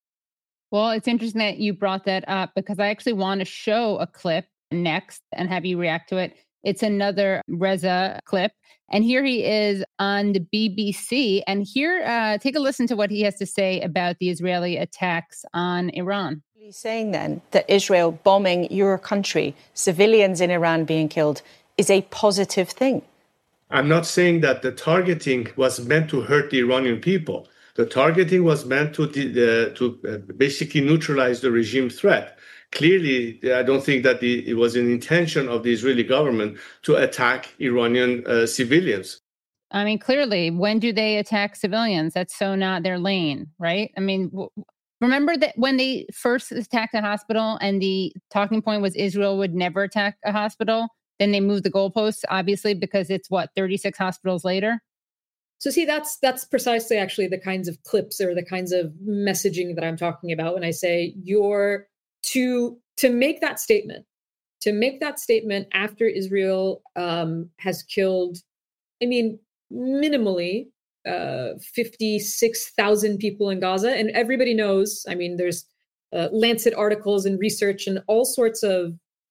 C: Well, it's interesting that you brought that up because I actually want to show a clip next and have you react to it. It's another Reza clip. And here he is on the B B C. And here, uh, take a listen to what he has to say about the Israeli attacks on Iran.
G: He's saying then that Israel bombing your country, civilians in Iran being killed, is a positive thing.
F: I'm not saying that the targeting was meant to hurt the Iranian people. The targeting was meant to uh, to uh, basically neutralize the regime threat. Clearly, I don't think that the, it was an intention of the Israeli government to attack Iranian uh, civilians.
C: I mean, clearly, when do they attack civilians? That's so not their lane, right? I mean, w- remember that when they first attacked a hospital and the talking point was Israel would never attack a hospital? Then they moved the goalposts, obviously, because it's, what, thirty-six hospitals later?
D: So see, that's that's precisely actually the kinds of clips or the kinds of messaging that I'm talking about when I say you're to to make that statement, to make that statement after Israel um, has killed, I mean, minimally uh, fifty-six thousand people in Gaza. And everybody knows, I mean, there's uh, Lancet articles and research and all sorts of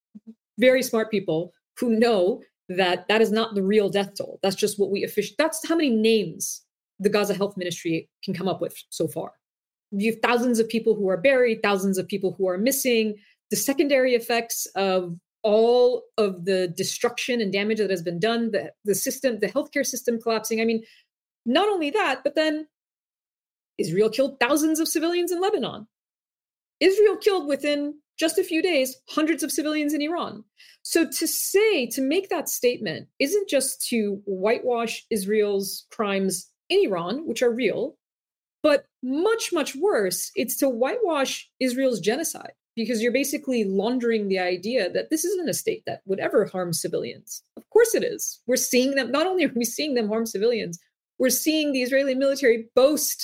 D: very smart people who know that that is not the real death toll. That's just what we officially, that's how many names the Gaza Health Ministry can come up with so far. You have thousands of people who are buried, thousands of people who are missing, the secondary effects of all of the destruction and damage that has been done, the, the system, the healthcare system collapsing. I mean, not only that, but then Israel killed thousands of civilians in Lebanon. Israel killed within just a few days, hundreds of civilians in Iran. So to say, to make that statement isn't just to whitewash Israel's crimes in Iran, which are real, but much, much worse, it's to whitewash Israel's genocide, because you're basically laundering the idea that this isn't a state that would ever harm civilians. Of course it is. We're seeing them, not only are we seeing them harm civilians, we're seeing the Israeli military boast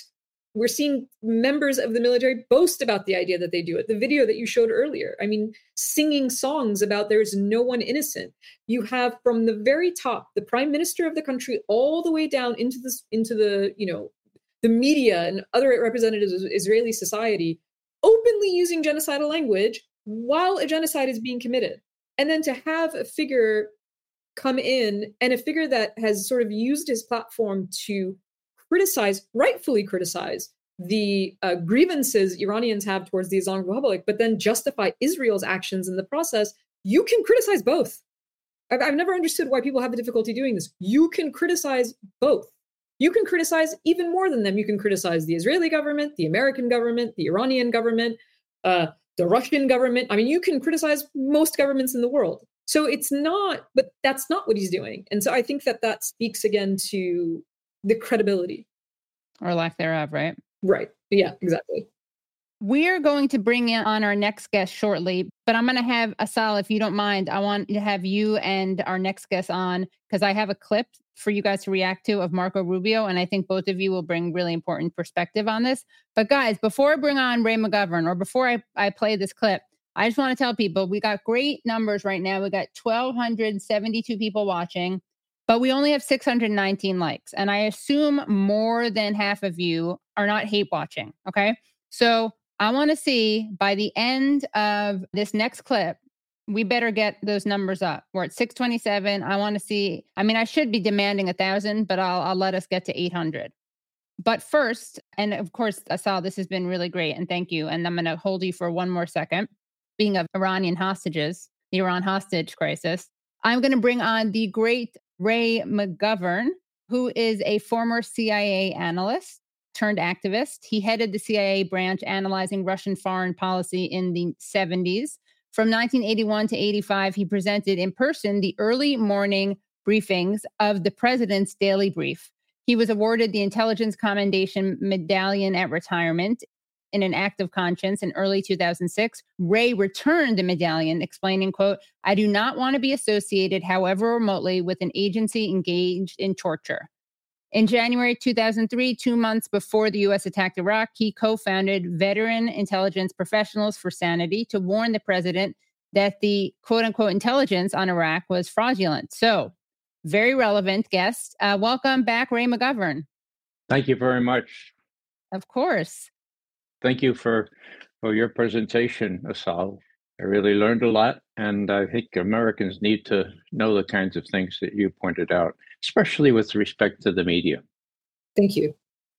D: We're seeing members of the military boast about the idea that they do it. The video that you showed earlier, I mean, singing songs about there's no one innocent. You have from the very top, the prime minister of the country, all the way down into this, into the, you know, the media and other representatives of Israeli society, openly using genocidal language while a genocide is being committed. And then to have a figure come in, and a figure that has sort of used his platform to criticize, rightfully criticize, the uh, grievances Iranians have towards the Islamic Republic, but then justify Israel's actions in the process. You can criticize both. I've, I've never understood why people have a difficulty doing this. You can criticize both. You can criticize even more than them. You can criticize the Israeli government, the American government, the Iranian government, uh, the Russian government. I mean, you can criticize most governments in the world. So it's not, but that's not what he's doing. And so I think that that speaks again to the credibility.
C: Or lack thereof, right?
D: Right. Yeah, exactly.
C: We're going to bring in on our next guest shortly, but I'm going to have Asal, if you don't mind, I want to have you and our next guest on, because I have a clip for you guys to react to of Marco Rubio, and I think both of you will bring really important perspective on this. But guys, before I bring on Ray McGovern, or before I, I play this clip, I just want to tell people we got great numbers right now. We got one thousand two hundred seventy-two people watching, but we only have six hundred nineteen likes. And I assume more than half of you are not hate watching. Okay. So I want to see by the end of this next clip, we better get those numbers up. We're at six twenty-seven. I want to see, I mean, I should be demanding a thousand, but I'll, I'll let us get to eight hundred. But first, and of course, Asal, this has been really great. And thank you. And I'm going to hold you for one more second. Being of Iranian hostages, the Iran hostage crisis, I'm going to bring on the great Ray McGovern, who is a former C I A analyst turned activist. He headed the C I A branch analyzing Russian foreign policy in the seventies. From nineteen eighty-one to eighty-five, he presented in person the early morning briefings of the president's daily brief. He was awarded the Intelligence Commendation Medallion at retirement. In an act of conscience in early two thousand six, Ray returned the medallion, explaining, quote, "I do not want to be associated, however remotely, with an agency engaged in torture." In January two thousand three, two months before the U S attacked Iraq, he co-founded Veteran Intelligence Professionals for Sanity to warn the president that the quote unquote intelligence on Iraq was fraudulent. So, very relevant guest. Uh, welcome back, Ray McGovern.
H: Thank you very much.
C: Of course.
H: Thank you for, for your presentation, Asal. I really learned a lot, and I think Americans need to know the kinds of things that you pointed out, especially with respect to the media.
D: Thank you.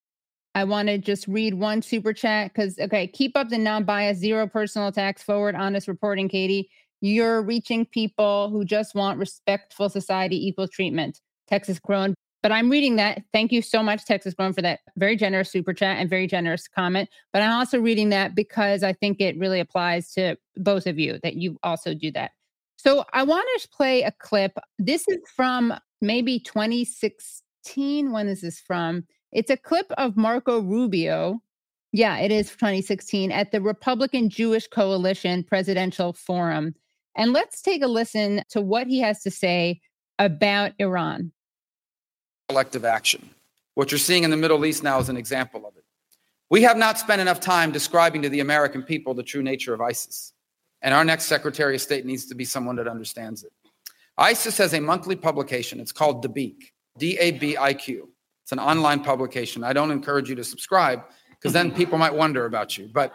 C: I want to just read one super chat because, okay, keep up the non-biased, zero personal attacks, forward, honest reporting, Katie. You're reaching people who just want respectful society, equal treatment. Texas Grown. But I'm reading that. Thank you so much, Texas Grown, for that very generous super chat and very generous comment. But I'm also reading that because I think it really applies to both of you, that you also do that. So I want to play a clip. This is from maybe twenty sixteen. When is this from? It's a clip of Marco Rubio. Yeah, it is twenty sixteen at the Republican Jewish Coalition Presidential Forum. And let's take a listen to what he has to say about Iran.
I: Collective action. What you're seeing in the Middle East now is an example of it. We have not spent enough time describing to the American people the true nature of ISIS. And our next Secretary of State needs to be someone that understands it. ISIS has a monthly publication. It's called Dabiq, D A B I Q. It's an online publication. I don't encourage you to subscribe because then people might wonder about you. But,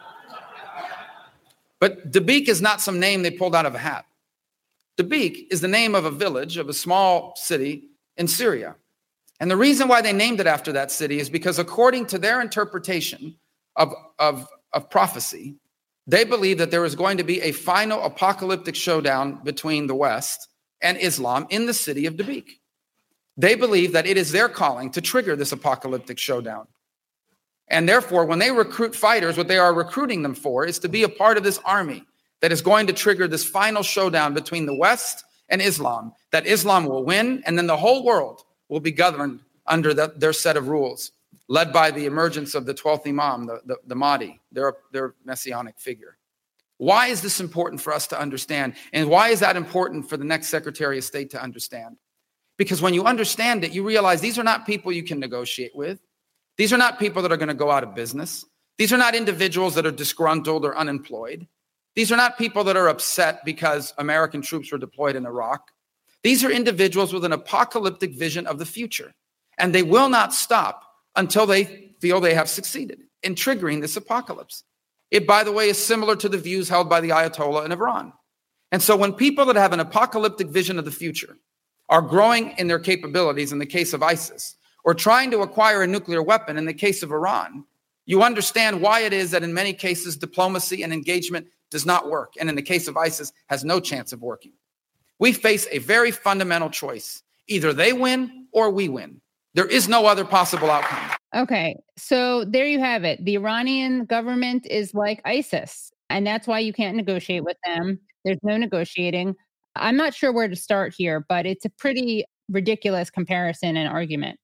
I: but Dabiq is not some name they pulled out of a hat. Dabiq is the name of a village, of a small city in Syria. And the reason why they named it after that city is because according to their interpretation of, of, of prophecy, they believe that there is going to be a final apocalyptic showdown between the West and Islam in the city of Dabiq. They believe that it is their calling to trigger this apocalyptic showdown. And therefore, when they recruit fighters, what they are recruiting them for is to be a part of this army that is going to trigger this final showdown between the West and Islam, that Islam will win, and then the whole world will be governed under the, their set of rules, led by the emergence of the twelfth Imam, the, the, the Mahdi, their, their messianic figure. Why is this important for us to understand? And why is that important for the next Secretary of State to understand? Because when you understand it, you realize these are not people you can negotiate with. These are not people that are going to go out of business. These are not individuals that are disgruntled or unemployed. These are not people that are upset because American troops were deployed in Iraq. These are individuals with an apocalyptic vision of the future, and they will not stop until they feel they have succeeded in triggering this apocalypse. It, by the way, is similar to the views held by the Ayatollah in Iran. And so when people that have an apocalyptic vision of the future are growing in their capabilities in the case of ISIS, or trying to acquire a nuclear weapon in the case of Iran, you understand why it is that in many cases diplomacy and engagement does not work, and in the case of ISIS has no chance of working. We face a very fundamental choice. Either they win or we win. There is no other possible outcome.
C: Okay, so there you have it. The Iranian government is like ISIS, and that's why you can't negotiate with them. There's no negotiating. I'm not sure where to start here, but it's a pretty ridiculous comparison and argument.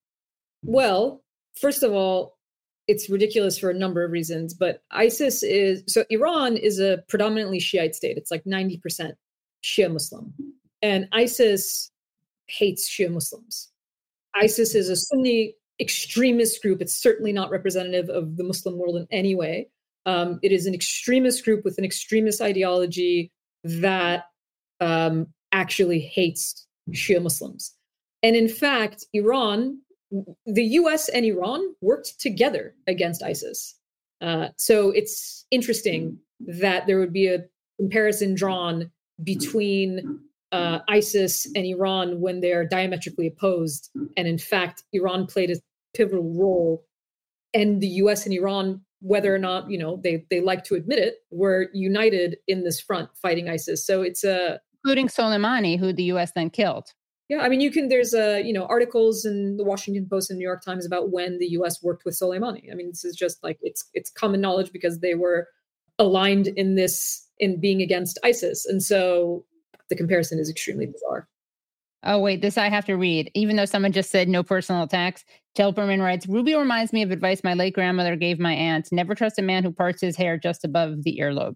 D: Well, first of all, it's ridiculous for a number of reasons, but ISIS is, so Iran is a predominantly Shiite state. It's like ninety percent Shia Muslim. And ISIS hates Shia Muslims. ISIS is a Sunni extremist group. It's certainly not representative of the Muslim world in any way. Um, it is an extremist group with an extremist ideology that um, actually hates Shia Muslims. And in fact, Iran, the U S and Iran worked together against ISIS. Uh, so it's interesting that there would be a comparison drawn between uh, ISIS and Iran when they're diametrically opposed. And in fact, Iran played a pivotal role, and the U S and Iran, whether or not, you know, they, they like to admit it, were united in this front fighting ISIS. So it's a...
C: Including Soleimani, who the U S then killed.
D: Yeah, I mean, you can, there's, uh, you know, articles in the Washington Post and New York Times about when the U S worked with Soleimani. I mean, this is just like, it's it's common knowledge because they were aligned in this, in being against ISIS. And so the comparison is extremely bizarre.
C: Oh, wait, this I have to read. Even though someone just said no personal attacks, Telperman writes, Rubio reminds me of advice my late grandmother gave my aunt. Never trust a man who parts his hair just above the earlobe.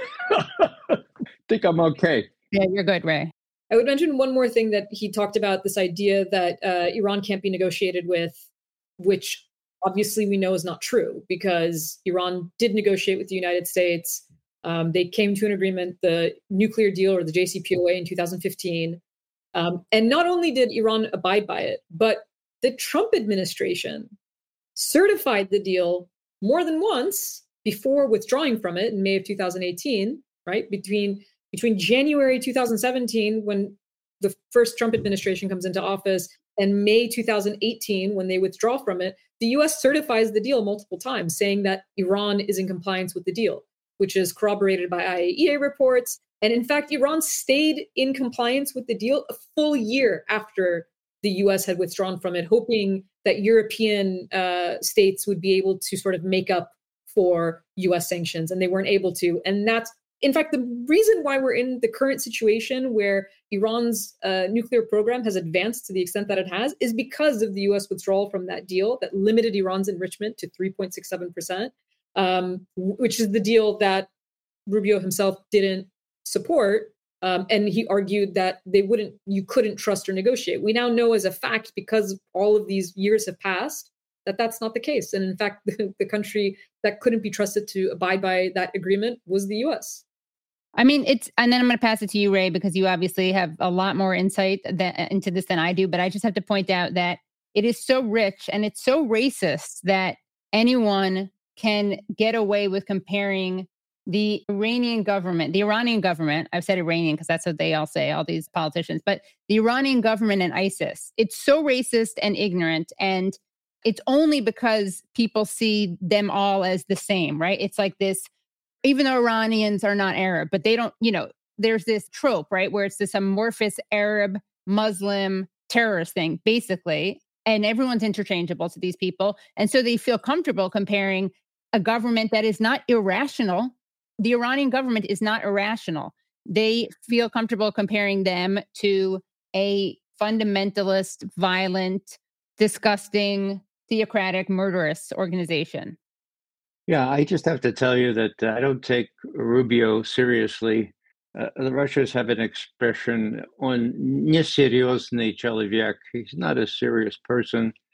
H: I think I'm okay.
C: Yeah, you're good, Ray.
D: I would mention one more thing that he talked about, this idea that uh, Iran can't be negotiated with, which obviously we know is not true because Iran did negotiate with the United States. Um, they came to an agreement, the nuclear deal or the J C P O A in two thousand fifteen. Um, and not only did Iran abide by it, but the Trump administration certified the deal more than once before withdrawing from it in May of two thousand eighteen, right? Between Between January two thousand seventeen, when the first Trump administration comes into office, and May two thousand eighteen, when they withdraw from it, the U S certifies the deal multiple times, saying that Iran is in compliance with the deal, which is corroborated by I A E A reports. And in fact, Iran stayed in compliance with the deal a full year after the U S had withdrawn from it, hoping that European uh, states would be able to sort of make up for U S sanctions, and they weren't able to. And that's, in fact, the reason why we're in the current situation where Iran's uh, nuclear program has advanced to the extent that it has is because of the U S withdrawal from that deal that limited Iran's enrichment to three point six seven percent, um, which is the deal that Rubio himself didn't support. Um, and he argued that they wouldn't, you couldn't trust or negotiate. We now know as a fact, because all of these years have passed, that that's not the case. And in fact, the, the country that couldn't be trusted to abide by that agreement was the U S.
C: I mean, it's, and then I'm going to pass it to you, Ray, because you obviously have a lot more insight than, into this than I do. But I just have to point out that it is so rich and it's so racist that anyone can get away with comparing the Iranian government, the Iranian government, I've said Iranian because that's what they all say, all these politicians, but the Iranian government and ISIS. It's so racist and ignorant. And it's only because people see them all as the same, right? It's like this, even though Iranians are not Arab, but they don't, you know, there's this trope, right? Where it's this amorphous Arab, Muslim terrorist thing, basically. And everyone's interchangeable to these people. And so they feel comfortable comparing a government that is not irrational. The Iranian government is not irrational. They feel comfortable comparing them to a fundamentalist, violent, disgusting, theocratic, murderous organization.
H: Yeah, I just have to tell you that uh, I don't take Rubio seriously. Uh, the Russians have an expression, on neseriozny человек. He's not a serious person.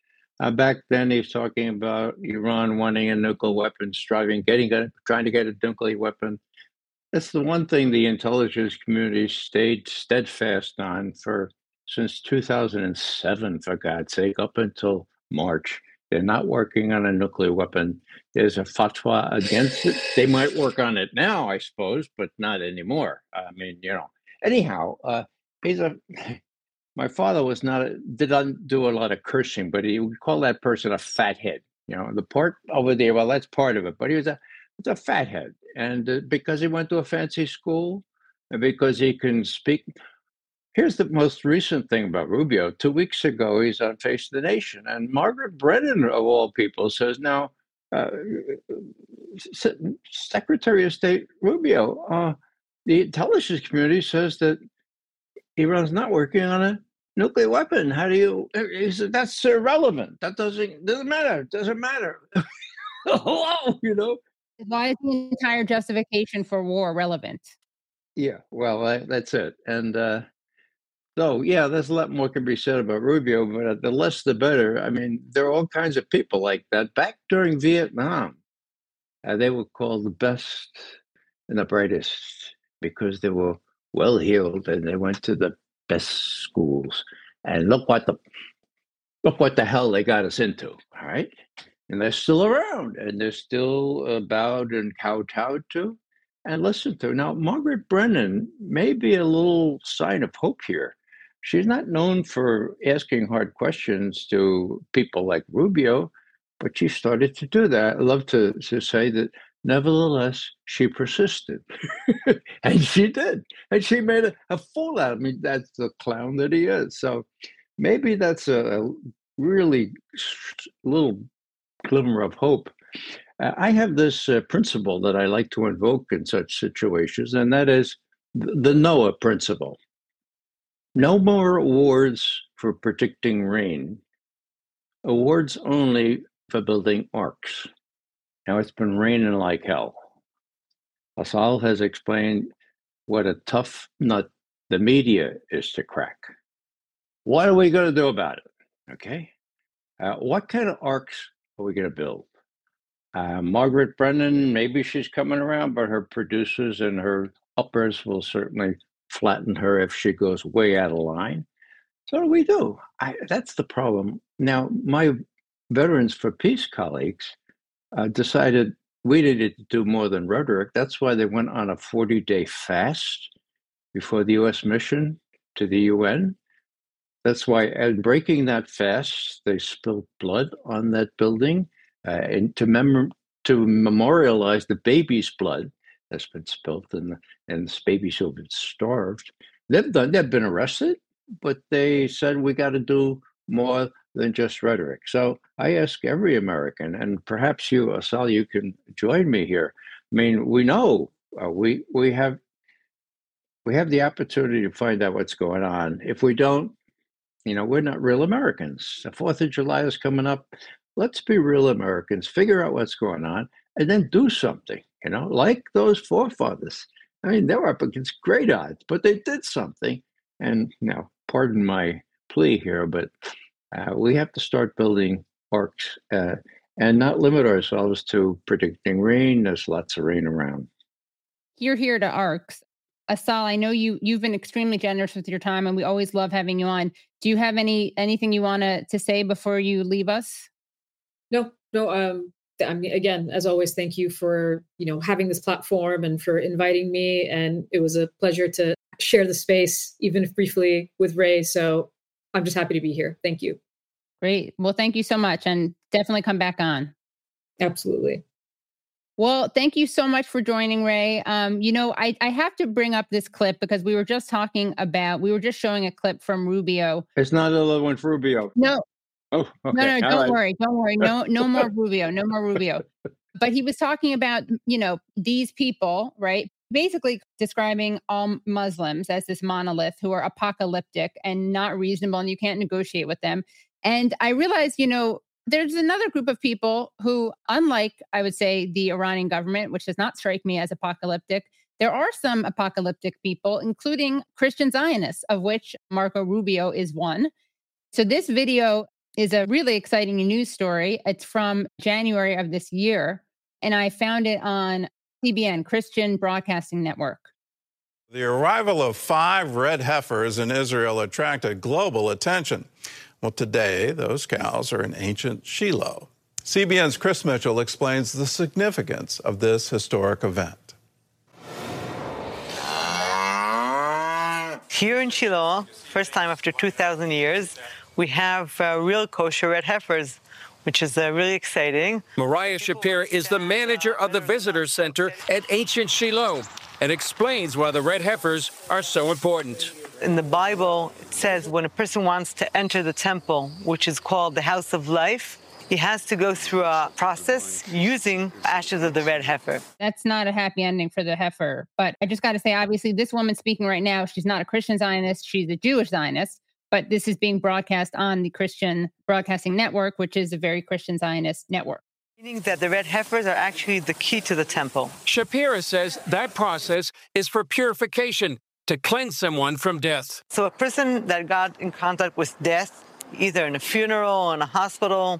H: Uh, back then, he's talking about Iran wanting a nuclear weapon, striving, getting, a, trying to get a nuclear weapon. That's the one thing the intelligence community stayed steadfast on for since two thousand seven, for God's sake, up until March. They're not working on a nuclear weapon. There's a fatwa against it. They might work on it now, I suppose, but not anymore. I mean, you know. Anyhow, uh, he's a. My father was not a, did not do a lot of cursing, but he would call that person a fathead. You know, the part over there, well, that's part of it. But he was a, was a fathead, and uh, because he went to a fancy school, and because he can speak. Here's the most recent thing about Rubio. Two weeks ago, he's on Face of the Nation, and Margaret Brennan, of all people, says, now, uh, Secretary of State Rubio, uh, the intelligence community says that Iran's not working on a nuclear weapon. How do you, he said, that's irrelevant. That doesn't, doesn't matter. It doesn't matter. Hello, you know?
C: Why is the entire justification for war relevant?
H: Yeah, well, I, that's it. And, uh, So, yeah, there's a lot more can be said about Rubio, but the less the better. I mean, there are all kinds of people like that. Back during Vietnam, uh, they were called the best and the brightest because they were well-heeled and they went to the best schools. And look what the look what the hell they got us into, all right? And they're still around, and they're still uh, bowed and kowtowed to and listened to. Now, Margaret Brennan may be a little sign of hope here. She's not known for asking hard questions to people like Rubio, but she started to do that. I love to, to say that nevertheless, she persisted. And she did. And she made a, a fool out of me. That's the clown that he is. So maybe that's a, a really little glimmer of hope. Uh, I have this uh, principle that I like to invoke in such situations, and that is th- the NOAA principle. No more awards for predicting rain, awards only for building arcs. Now, it's been raining like hell. Asal has explained what a tough nut the media is to crack. What are we going to do about it? Okay. Uh, what kind of arcs are we going to build? Uh, Margaret Brennan, maybe she's coming around, but her producers and her uppers will certainly flatten her if she goes way out of line. So what do we do? I, that's the problem. Now, my Veterans for Peace colleagues uh, decided we needed to do more than rhetoric. That's why they went on a forty-day fast before the U S mission to the U N. That's why, and breaking that fast, they spilled blood on that building uh, and to, mem- to memorialize the baby's blood that's been spilled, and, and this babies who have been starved. They've done, they've been arrested, but they said we got to do more than just rhetoric. So I ask every American, and perhaps you, Asal, you can join me here. I mean, we know uh, we we have we have the opportunity to find out what's going on. If we don't, you know, we're not real Americans. The Fourth of July is coming up. Let's be real Americans, figure out what's going on, and then do something, you know, like those forefathers. I mean, they were up against great odds, but they did something. And, you know, pardon my plea here, but uh, we have to start building arcs uh, and not limit ourselves to predicting rain. There's lots of rain around.
C: You're here to arcs. Asal, I know you, you've been extremely generous with your time, and we always love having you on. Do you have any anything you want to to say before you leave us?
D: No, no. Um, I mean, again, as always, thank you for, you know, having this platform and for inviting me. And it was a pleasure to share the space, even if briefly, with Ray. So I'm just happy to be here. Thank you.
C: Great. Well, thank you so much, and definitely come back on.
D: Absolutely.
C: Well, thank you so much for joining, Ray. Um, you know, I, I have to bring up this clip because we were just talking about, we were just showing a clip from Rubio.
H: It's not another one for Rubio.
C: No.
H: Oh, okay.
C: No, no,
H: All
C: don't
H: right.
C: worry. Don't worry. No, no more Rubio. No more Rubio. But he was talking about, you know, these people, right? Basically describing all Muslims as this monolith who are apocalyptic and not reasonable, and you can't negotiate with them. And I realized, you know, there's another group of people who, unlike, I would say, the Iranian government, which does not strike me as apocalyptic, there are some apocalyptic people, including Christian Zionists, of which Marco Rubio is one. So this video is a really exciting news story. It's from January of this year, and I found it on C B N, Christian Broadcasting Network.
J: The arrival of five red heifers in Israel attracted global attention. Well, today, those cows are in ancient Shiloh. C B N's Chris Mitchell explains the significance of this historic event.
K: Here in Shiloh, first time after two thousand years, we have uh, real kosher red heifers, which is uh, really exciting.
L: Mariah Shapira is the manager of the visitor center at Ancient Shiloh and explains why the red heifers are so important.
K: In the Bible, it says when a person wants to enter the temple, which is called the House of Life, he has to go through a process using ashes of the red heifer.
C: That's not a happy ending for the heifer. But I just got to say, obviously, this woman speaking right now, she's not a Christian Zionist, she's a Jewish Zionist. But this is being broadcast on the Christian Broadcasting Network, which is a very Christian Zionist network.
K: Meaning that the red heifers are actually the key to the temple.
L: Shapira says that process is for purification, to cleanse someone from death.
K: So a person that got in contact with death, either in a funeral or in a hospital,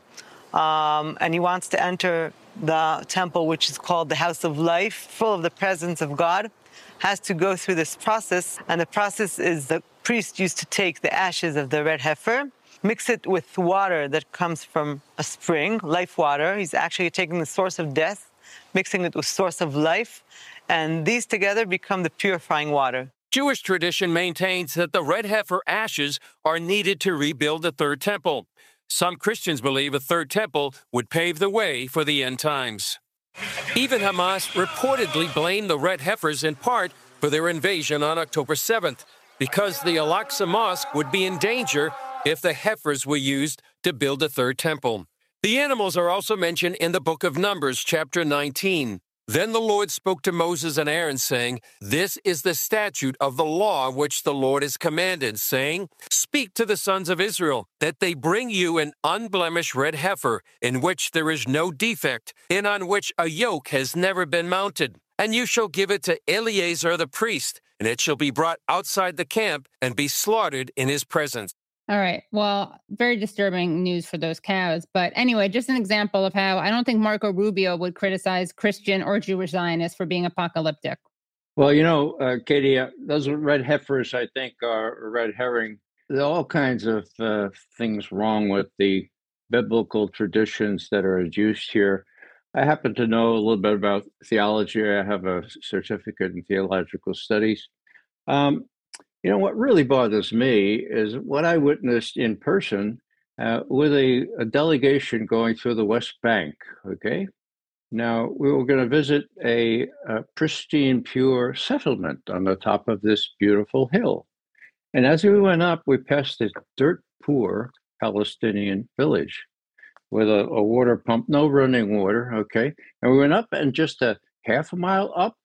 K: um, and he wants to enter the temple, which is called the House of Life, full of the presence of God, has to go through this process. And the process is the priest used to take the ashes of the red heifer, mix it with water that comes from a spring, life water. He's actually taking the source of death, mixing it with source of life, and these together become the purifying water.
L: Jewish tradition maintains that the red heifer ashes are needed to rebuild the third temple. Some Christians believe a third temple would pave the way for the end times. Even Hamas reportedly blamed the red heifers in part for their invasion on October seventh, because the Al-Aqsa Mosque would be in danger if the heifers were used to build a third temple. The animals are also mentioned in the book of Numbers, chapter nineteen. Then the Lord spoke to Moses and Aaron, saying, "This is the statute of the law which the Lord has commanded, saying, Speak to the sons of Israel, that they bring you an unblemished red heifer, in which there is no defect, and on which a yoke has never been mounted. And you shall give it to Eleazar the priest, and it shall be brought outside the camp and be slaughtered in his presence."
C: All right. Well, very disturbing news for those cows. But anyway, just an example of how I don't think Marco Rubio would criticize Christian or Jewish Zionists for being apocalyptic.
H: Well, you know, uh, Katie, uh, those red heifers, I think, are a red herring. There are all kinds of uh, things wrong with the biblical traditions that are used here. I happen to know a little bit about theology. I have a certificate in theological studies. Um, You know, what really bothers me is what I witnessed in person uh, with a, a delegation going through the West Bank, okay? Now, we were going to visit a, a pristine, pure settlement on the top of this beautiful hill. And as we went up, we passed this dirt-poor Palestinian village with a, a water pump, no running water, okay? And we went up, and just a half a mile up,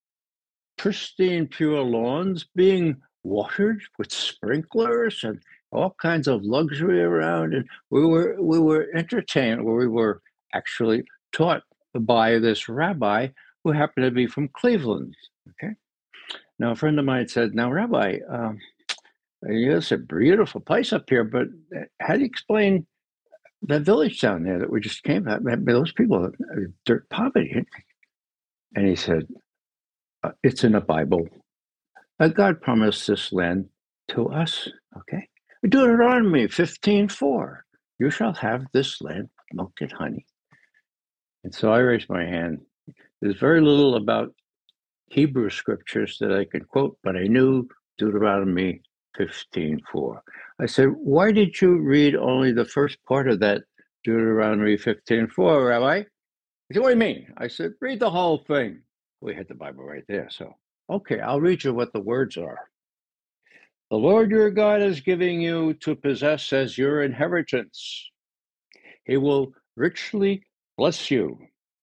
H: pristine, pure lawns being watered with sprinklers and all kinds of luxury around, and we were we were entertained, where we were actually taught by this rabbi who happened to be from Cleveland. Okay, now a friend of mine said, "Now, Rabbi, um, it's a beautiful place up here, but how do you explain that village down there that we just came from? Those people are dirt poverty." And he said, "It's in the Bible. Uh, God promised this land to us, okay? Deuteronomy fifteen four, you shall have this land, milk and honey." And so I raised my hand. There's very little about Hebrew scriptures that I could quote, but I knew Deuteronomy fifteen four. I said, "Why did you read only the first part of that Deuteronomy fifteen four, Rabbi?" He said, "What do you mean?" I said, "Read the whole thing." We had the Bible right there, so. Okay, I'll read you what the words are. "The Lord your God is giving you to possess as your inheritance. He will richly bless you,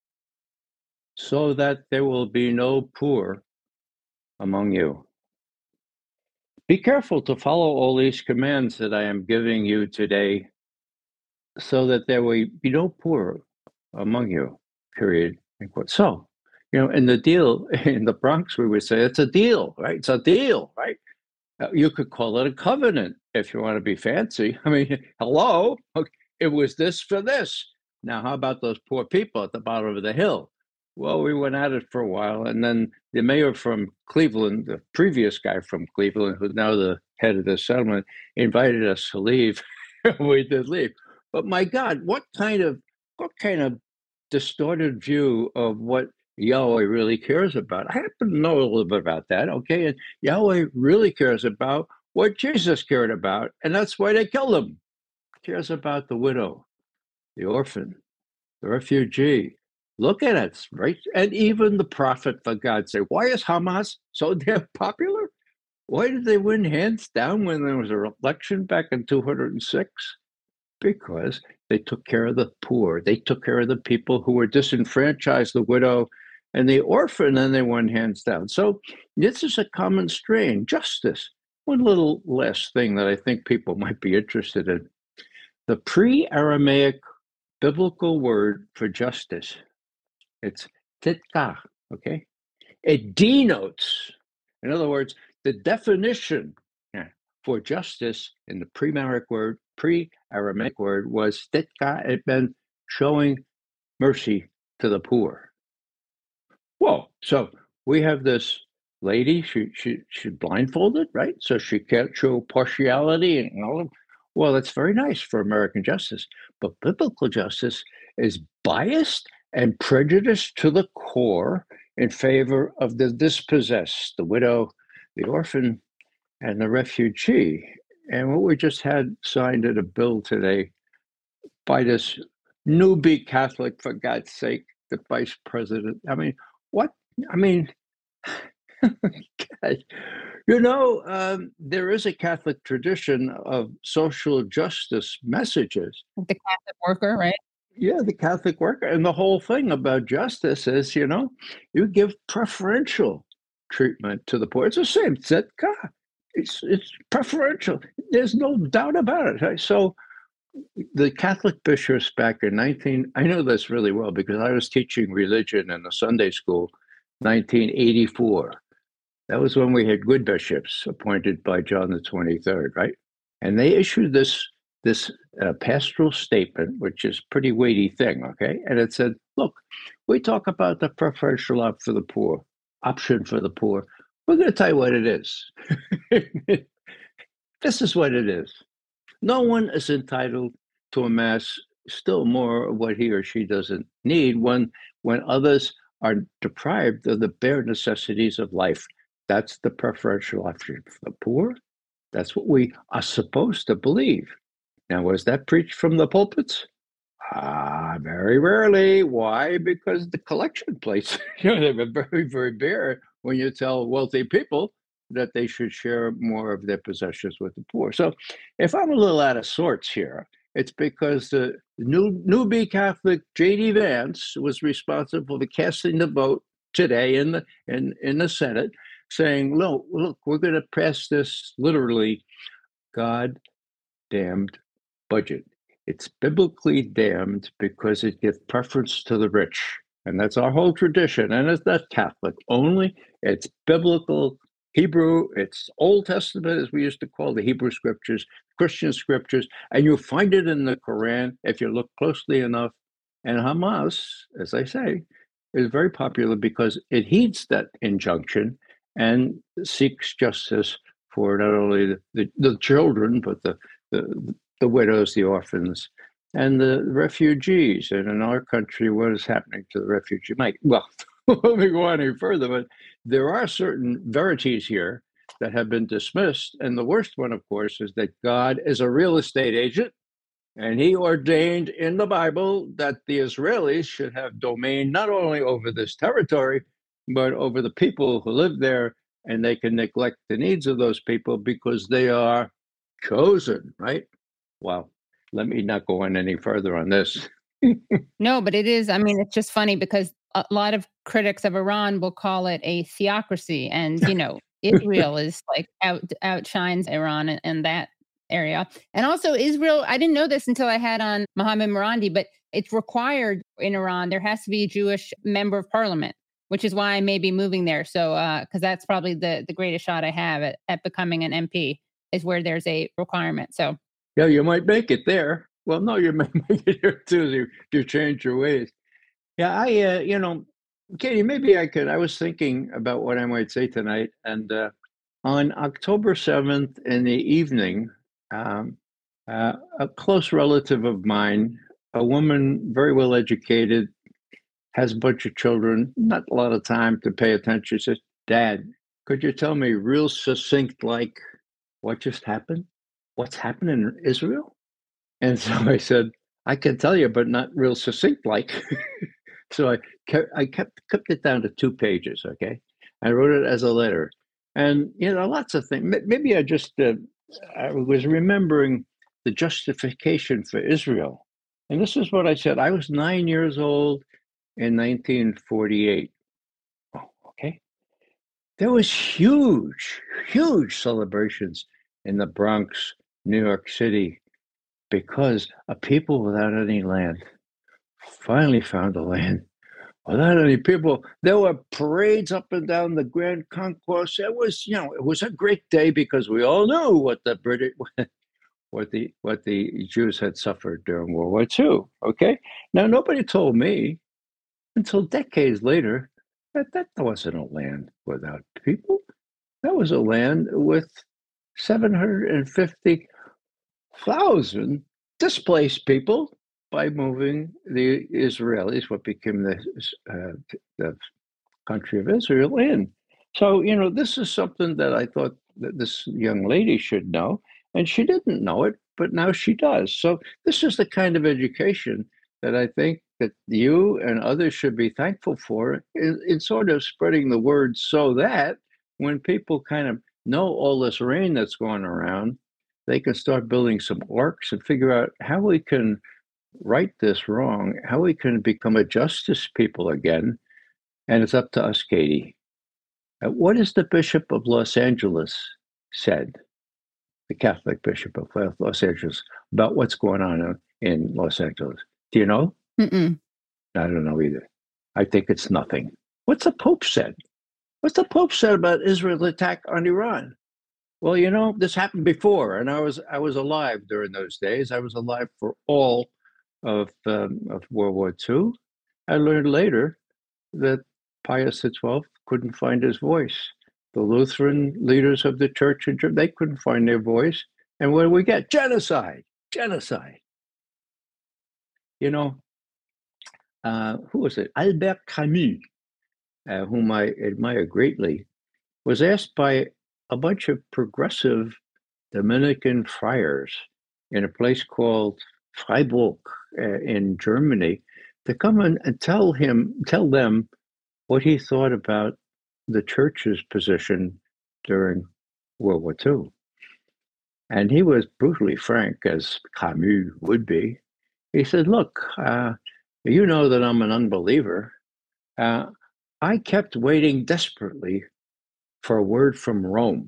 H: so that there will be no poor among you. Be careful to follow all these commands that I am giving you today, so that there will be no poor among you," period. So, you know, in the deal, in the Bronx, we would say it's a deal, right? It's a deal, right? Uh, you could call it a covenant if you want to be fancy. I mean, hello, okay. it was this for this. Now, how about those poor people at the bottom of the hill? Well, we went at it for a while, and then the mayor from Cleveland, the previous guy from Cleveland, who's now the head of the settlement, invited us to leave. We did leave. But my God, what kind of what kind of distorted view of what Yahweh really cares about? I happen to know a little bit about that, okay? And Yahweh really cares about what Jesus cared about, and that's why they killed him. He cares about the widow, the orphan, the refugee. Look at it, right? And even the prophet, for God's sake. Why is Hamas so damn popular? Why did they win hands down when there was an election back in two thousand six? Because they took care of the poor. They took care of the people who were disenfranchised, the widow and the orphan, and they won hands down. So this is a common strain, justice. One little last thing that I think people might be interested in. The pre-Aramaic biblical word for justice, it's titka, okay? It denotes, in other words, the definition for justice in the pre-Aramaic word, pre-Aramaic word was titka. It meant showing mercy to the poor. Whoa! So we have this lady. She she she's blindfolded, right? So she can't show partiality and all. Well, that's very nice for American justice, but biblical justice is biased and prejudiced to the core in favor of the dispossessed, the widow, the orphan, and the refugee. And what we just had signed in a bill today by this newbie Catholic, for God's sake, the vice president. I mean, what? I mean, God. You know, um, there is a Catholic tradition of social justice messages.
C: The Catholic worker, right?
H: Yeah, the Catholic worker. And the whole thing about justice is, you know, you give preferential treatment to the poor. It's the same. Tzedkah. It's it's preferential. There's no doubt about it. Right? So the Catholic bishops back in nineteen, I know this really well because I was teaching religion in a Sunday school, nineteen eighty-four. That was when we had good bishops appointed by John the twenty-third, right? And they issued this this uh, pastoral statement, which is a pretty weighty thing, okay? And it said, look, we talk about the preferential op for the poor, option for the poor. We're going to tell you what it is. This is what it is. No one is entitled to amass still more of what he or she doesn't need when, when others are deprived of the bare necessities of life. That's the preferential option for the poor. That's what we are supposed to believe. Now, was that preached from the pulpits? Ah, very rarely. Why? Because the collection plates, you know, they were very, very bare when you tell wealthy people that they should share more of their possessions with the poor. So if I'm a little out of sorts here, it's because the new newbie Catholic J D Vance was responsible for casting the vote today in the in, in the Senate, saying, look, look, we're going to pass this literally God-damned budget. It's biblically damned because it gives preference to the rich. And that's our whole tradition. And it's not Catholic only. It's biblical Hebrew. It's Old Testament, as we used to call the Hebrew scriptures, Christian scriptures. And you'll find it in the Quran if you look closely enough. And Hamas, as I say, is very popular because it heeds that injunction and seeks justice for not only the, the, the children, but the, the the widows, the orphans, and the refugees. And in our country, what is happening to the refugee? Mike, well, let me go on any further, but there are certain verities here that have been dismissed. And the worst one, of course, is that God is a real estate agent, and he ordained in the Bible that the Israelis should have domain not only over this territory, but over the people who live there, and they can neglect the needs of those people because they are chosen, right? Well, let me not go on any further on this.
C: No, but it is, I mean, it's just funny because a lot of critics of Iran will call it a theocracy. And, you know, Israel is like out outshines Iran in, in that area. And also Israel, I didn't know this until I had on Mohammed Marandi, but it's required in Iran. There has to be a Jewish member of parliament, which is why I may be moving there. So, uh, because that's probably the, the greatest shot I have at, at becoming an M P is where there's a requirement. So,
H: yeah, you might make it there. Well, no, you may make it here too. You, you change your ways. Yeah, I, uh, you know, Katie, maybe I could. I was thinking about what I might say tonight. And uh, on October seventh in the evening, um, uh, a close relative of mine, a woman very well educated, has a bunch of children, not a lot of time to pay attention. She says, Dad, could you tell me real succinct, like what just happened? What's happening in Israel? And so I said, I can tell you, but not real succinct like. So I kept, I kept kept it down to two pages, okay? I wrote it as a letter. And, you know, lots of things. Maybe I just, uh, I was remembering the justification for Israel. And this is what I said. I was nine years old in nineteen forty-eight. Oh, okay. There was huge, huge celebrations in the Bronx, New York City, because a people without any land finally found a land without any people. There were parades up and down the Grand Concourse. It was, you know, it was a great day because we all knew what the British, what the what the Jews had suffered during World War Two. Okay, now nobody told me until decades later that that wasn't a land without people. That was a land with seven hundred fifty thousand displaced people by moving the Israelis, what became the, uh, the country of Israel, in. So, you know, this is something that I thought that this young lady should know, and she didn't know it, but now she does. So this is the kind of education that I think that you and others should be thankful for in, in sort of spreading the word, so that when people kind of know all this rain that's going around, they can start building some arcs and figure out how we can right this wrong, how we can become a justice people again. And it's up to us, Katie. Uh, what is the Bishop of Los Angeles said, the Catholic Bishop of Los Angeles, about what's going on in Los Angeles? Do you know?
C: Mm-mm.
H: I don't know either. I think it's nothing. What's the Pope said? What's the Pope said about Israel's attack on Iran? Well, you know, this happened before, and I was I was alive during those days. I was alive for all of um, of World War Two. I learned later that Pius the twelfth couldn't find his voice. The Lutheran leaders of the church, they couldn't find their voice. And what do we get? Genocide, genocide. You know, uh, who was it? Albert Camus, uh, whom I admire greatly, was asked by a bunch of progressive Dominican friars in a place called Freiburg uh, in Germany to come in and tell him, tell them what he thought about the church's position during World War Two. And he was brutally frank, as Camus would be. He said, look, uh, you know that I'm an unbeliever. Uh, I kept waiting desperately for a word from Rome.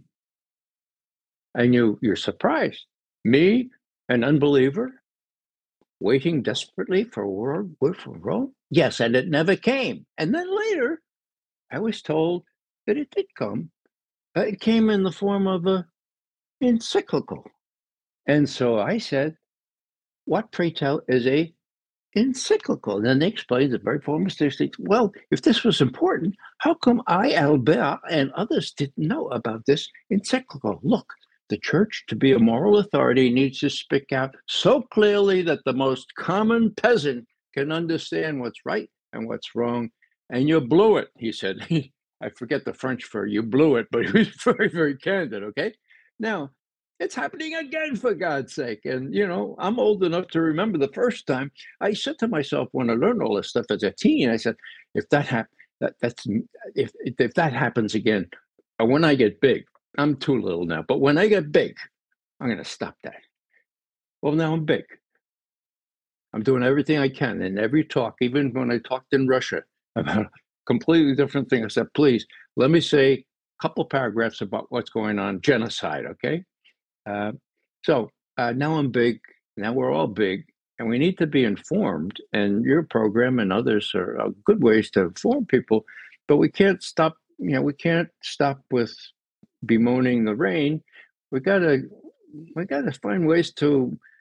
H: And you, you're surprised. Me, an unbeliever, waiting desperately for a word, word from Rome? Yes, and it never came. And then later, I was told that it did come. Uh, it came in the form of a encyclical. And so I said, what, pray tell, is a encyclical? And then they explained the very famous things. Well, if this was important, how come I, Albert, and others didn't know about this encyclical? Look, the church, to be a moral authority, needs to speak out so clearly that the most common peasant can understand what's right and what's wrong. And you blew it, he said. I forget the French for you blew it, but he was very, very candid, okay? Now, it's happening again, for God's sake. And, you know, I'm old enough to remember the first time. I said to myself when I learned all this stuff as a teen, I said, if that hap- that that's if if that happens again, or when I get big, I'm too little now, but when I get big, I'm going to stop that. Well, now I'm big. I'm doing everything I can in every talk, even when I talked in Russia about a completely different thing. I said, please, let me say a couple paragraphs about what's going on, genocide, okay? Uh, so uh, now I'm big, now we're all big, and we need to be informed, and your program and others are uh, good ways to inform people, but we can't stop, you know, we can't stop with bemoaning the rain. We gotta, we gotta find ways to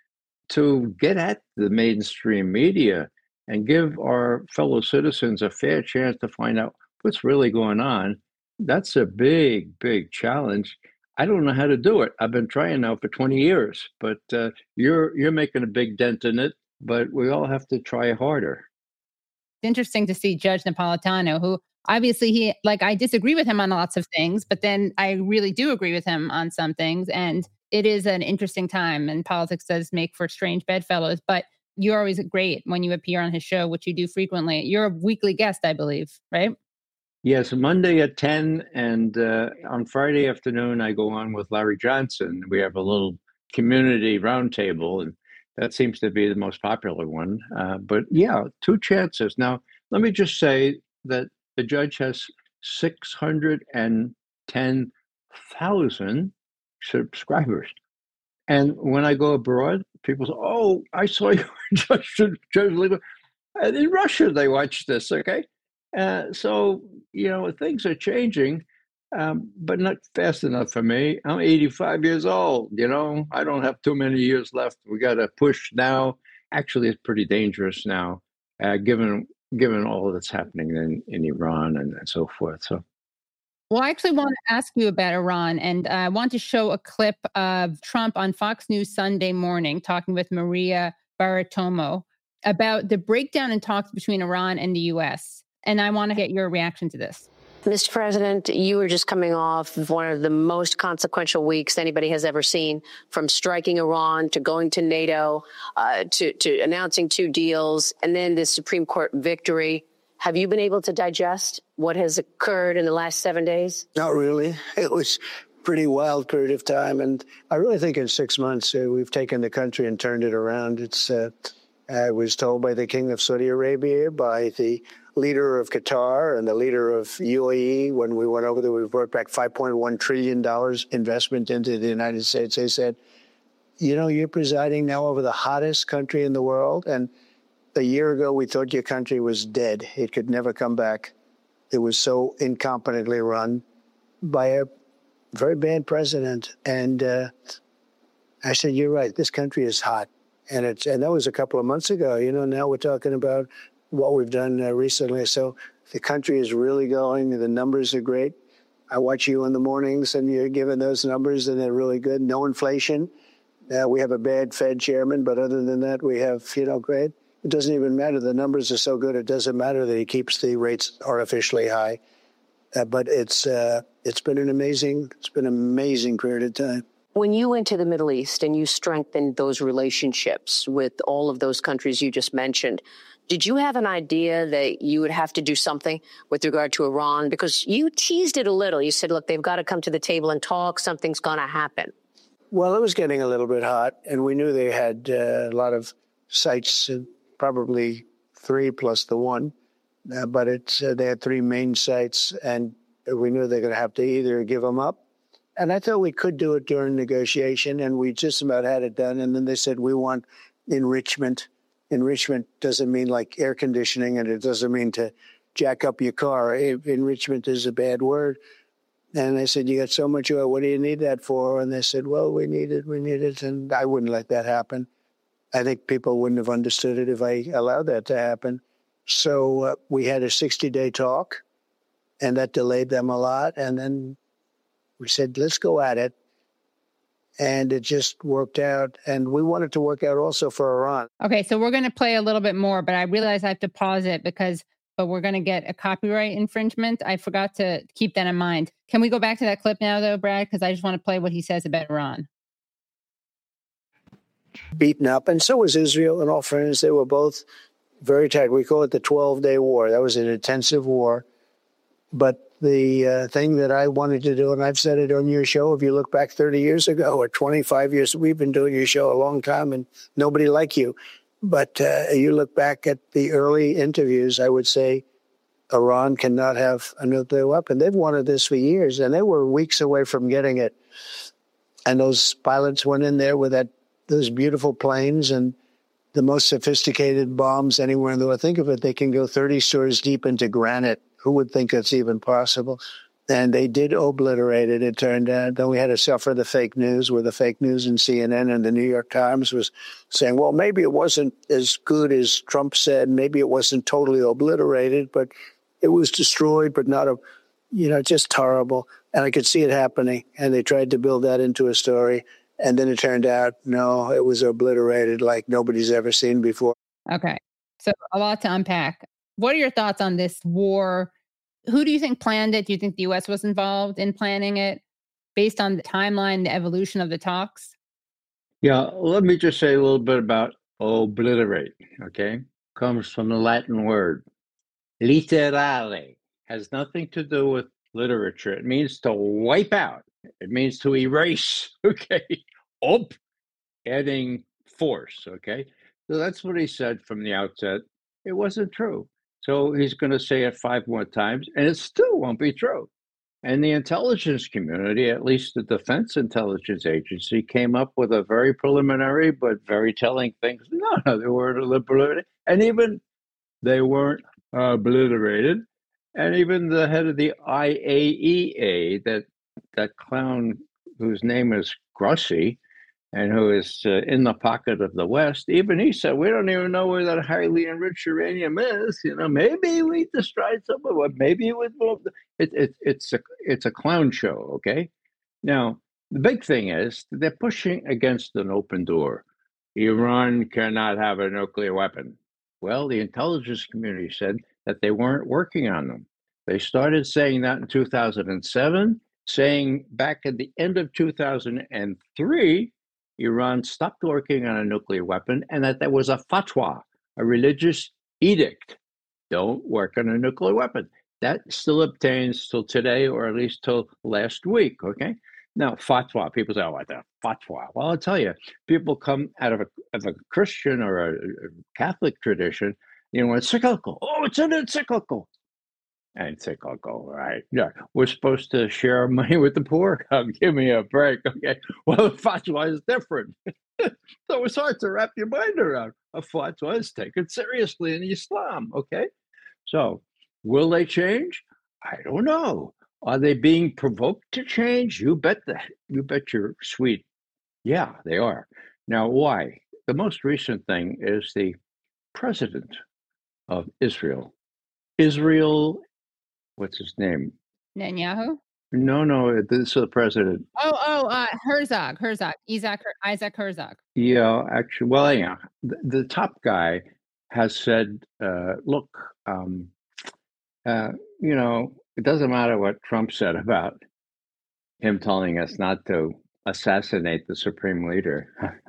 H: to get at the mainstream media and give our fellow citizens a fair chance to find out what's really going on, that's a big, big challenge. I don't know how to do it. I've been trying now for twenty years, but uh, you're you're making a big dent in it, but we all have to try harder.
C: It's interesting to see Judge Napolitano, who obviously he, like, I disagree with him on lots of things, but then I really do agree with him on some things. And it is an interesting time, and politics does make for strange bedfellows, but you're always great when you appear on his show, which you do frequently. You're a weekly guest, I believe, right?
H: Yes, Monday at ten, and uh, on Friday afternoon, I go on with Larry Johnson. We have a little community roundtable, and that seems to be the most popular one. Uh, but yeah, two chances. Now, let me just say that the judge has six hundred ten thousand subscribers. And when I go abroad, people say, oh, I saw you, Judge, Judge Alito. And in Russia, they watch this, okay? Uh, so, you know, things are changing, um, but not fast enough for me. I'm eighty-five years old, you know, I don't have too many years left. We got to push now. Actually, it's pretty dangerous now, uh, given given all that's happening in, in Iran and, and so forth. So,
C: well, I actually want to ask you about Iran, and I want to show a clip of Trump on Fox News Sunday morning talking with Maria Bartiromo about the breakdown in talks between Iran and the U S. And I want to get your reaction to this.
M: Mister President, you were just coming off of one of the most consequential weeks anybody has ever seen, from striking Iran to going to NATO, uh, to, to announcing two deals, and then the Supreme Court victory. Have you been able to digest what has occurred in the last seven days?
N: Not really. It was a pretty wild period of time. And I really think in six months, uh, we've taken the country and turned it around. It's, uh, I was told by the King of Saudi Arabia, by the leader of Qatar and the leader of U A E, when we went over there, we brought back five point one trillion dollars investment into the United States. They said, you know, you're presiding now over the hottest country in the world. And a year ago, we thought your country was dead. It could never come back. It was so incompetently run by a very bad president. And uh, I said, you're right. This country is hot. And it's and that was a couple of months ago. You know, now we're talking about what we've done uh, recently. So the country is really going. The numbers are great. I watch you in the mornings, and you're giving those numbers, and they're really good. No inflation. Uh, we have a bad Fed chairman, but other than that, we have, you know, great. It doesn't even matter. The numbers are so good, it doesn't matter that he keeps the rates artificially high. Uh, but it's uh, it's been an amazing, it's been an amazing period of time.
M: When you went to the Middle East and you strengthened those relationships with all of those countries you just mentioned, did you have an idea that you would have to do something with regard to Iran? Because you teased it a little. You said, look, they've got to come to the table and talk. Something's going to happen.
N: Well, it was getting a little bit hot, and we knew they had uh, a lot of sites, uh, probably three plus the one. Uh, but it's uh, they had three main sites, and we knew they're going to have to either give them up. And I thought we could do it during negotiation, and we just about had it done. And then they said, we want enrichment. Enrichment doesn't mean like air conditioning, and it doesn't mean to jack up your car. Enrichment is a bad word. And I said, you got so much oil, what do you need that for? And they said, well, we need it, we need it. And I wouldn't let that happen. I think people wouldn't have understood it if I allowed that to happen. So uh, we had a sixty-day talk, and that delayed them a lot. And then we said, let's go at it. And it just worked out. And we wanted to work out also for Iran.
C: Okay, so we're going to play a little bit more, but I realize I have to pause it because, but we're going to get a copyright infringement. I forgot to keep that in mind. Can we go back to that clip now, though, Brad? Because I just want to play what he says about Iran.
N: Beaten up. And so was Israel. In all fairness, they were both very tight. We call it the twelve-day war. That was an intensive war. But the uh, thing that I wanted to do, and I've said it on your show, if you look back thirty years ago or twenty-five years, we've been doing your show a long time and nobody like you. But uh, you look back at the early interviews, I would say Iran cannot have a nuclear weapon. They've wanted this for years, and they were weeks away from getting it. And those pilots went in there with that those beautiful planes and the most sophisticated bombs anywhere in the world. Think of it, they can go thirty stories deep into granite. Who would think that's even possible? And they did obliterate it, it turned out. Then we had to suffer the fake news, where the fake news in C N N and the New York Times was saying, well, maybe it wasn't as good as Trump said. Maybe it wasn't totally obliterated, but it was destroyed, but not a, you know, just horrible. And I could see it happening. And they tried to build that into a story. And then it turned out, no, it was obliterated like nobody's ever seen before.
C: Okay. So a lot to unpack. What are your thoughts on this war? Who do you think planned it? Do you think the U S was involved in planning it based on the timeline, the evolution of the talks?
H: Yeah, let me just say a little bit about obliterate, okay? Comes from the Latin word. Literare has nothing to do with literature. It means to wipe out. It means to erase, okay? Op, adding force, okay? So that's what he said from the outset. It wasn't true. So he's going to say it five more times, and it still won't be true. And the intelligence community, at least the Defense Intelligence Agency, came up with a very preliminary but very telling things. No, no, they weren't obliterated. And even they weren't uh, obliterated. And even the head of the I A E A, that that clown whose name is Grossi, and who is uh, in the pocket of the West, even he said, we don't even know where that highly enriched uranium is. You know, maybe we destroyed some of it. Maybe it was, it, it, it's, a, it's a clown show, okay? Now, the big thing is they're pushing against an open door. Iran cannot have a nuclear weapon. Well, the intelligence community said that they weren't working on them. They started saying that in two thousand seven, saying back at the end of two thousand three, Iran stopped working on a nuclear weapon, and that there was a fatwa, a religious edict. Don't work on a nuclear weapon. That still obtains till today, or at least till last week, okay? Now, fatwa, people say, oh, what the fatwa? Well, I'll tell you, people come out of a, of a Christian or a, a Catholic tradition, you know, it's cyclical. Oh, it's an encyclical. Encyclical, right? Yeah, we're supposed to share our money with the poor. Oh, give me a break, okay? Well, a fatwa is different. So it's hard to wrap your mind around. A fatwa is taken seriously in Islam, okay? So will they change? I don't know. Are they being provoked to change? You bet that. You bet you're sweet. Yeah, they are. Now, why? The most recent thing is the president of Israel. Israel What's his name?
C: Netanyahu?
H: No, no, this is the president.
C: Oh, oh, uh, Herzog, Herzog, Isaac, Isaac Herzog.
H: Yeah, actually, well, yeah, the, the top guy has said, uh, look, um, uh, you know, it doesn't matter what Trump said about him telling us not to assassinate the supreme leader.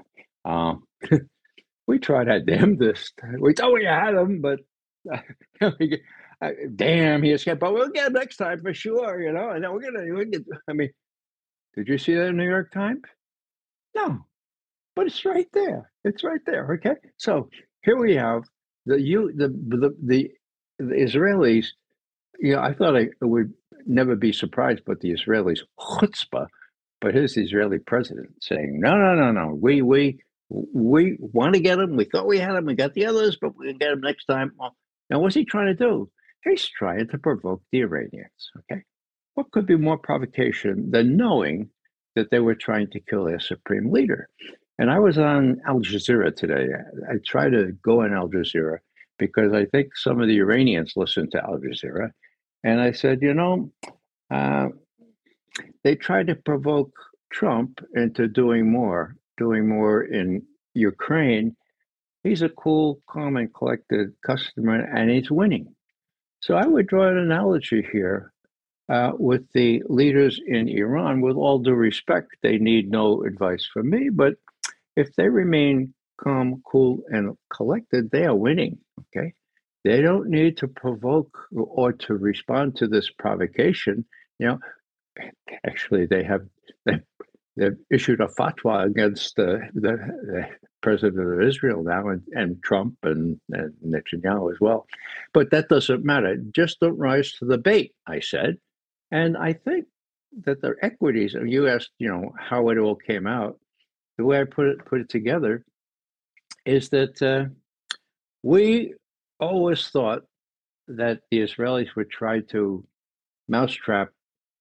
H: um, we tried our damnedest. We thought we had him, but uh, Uh, damn, he escaped, but we'll get him next time for sure, you know. And then we're gonna, we get. I mean, did you see that in the New York Times? No, but it's right there. It's right there. Okay, so here we have the you the the the, the Israelis. You know, I thought I would never be surprised, but the Israelis chutzpah. But here's the Israeli president saying, no, no, no, no, we we we want to get him. We thought we had him. We got the others, but we'll get him next time. Well, now, what's he trying to do? He's trying to provoke the Iranians, okay? What could be more provocation than knowing that they were trying to kill their supreme leader? And I was on Al Jazeera today. I, I try to go on Al Jazeera because I think some of the Iranians listen to Al Jazeera. And I said, you know, uh, they tried to provoke Trump into doing more, doing more in Ukraine. He's a cool, calm, and collected customer, and he's winning. So I would draw an analogy here uh, with the leaders in Iran. With all due respect, they need no advice from me, but if they remain calm, cool, and collected, they are winning, okay? They don't need to provoke or to respond to this provocation. You know, actually, they have they, they've issued a fatwa against the, the, the president of Israel now, and, and Trump and, and Netanyahu as well. But that doesn't matter. Just don't rise to the bait, I said. And I think that the equities, you asked, you know, how it all came out. The way I put it put it together is that uh, we always thought that the Israelis would try to mousetrap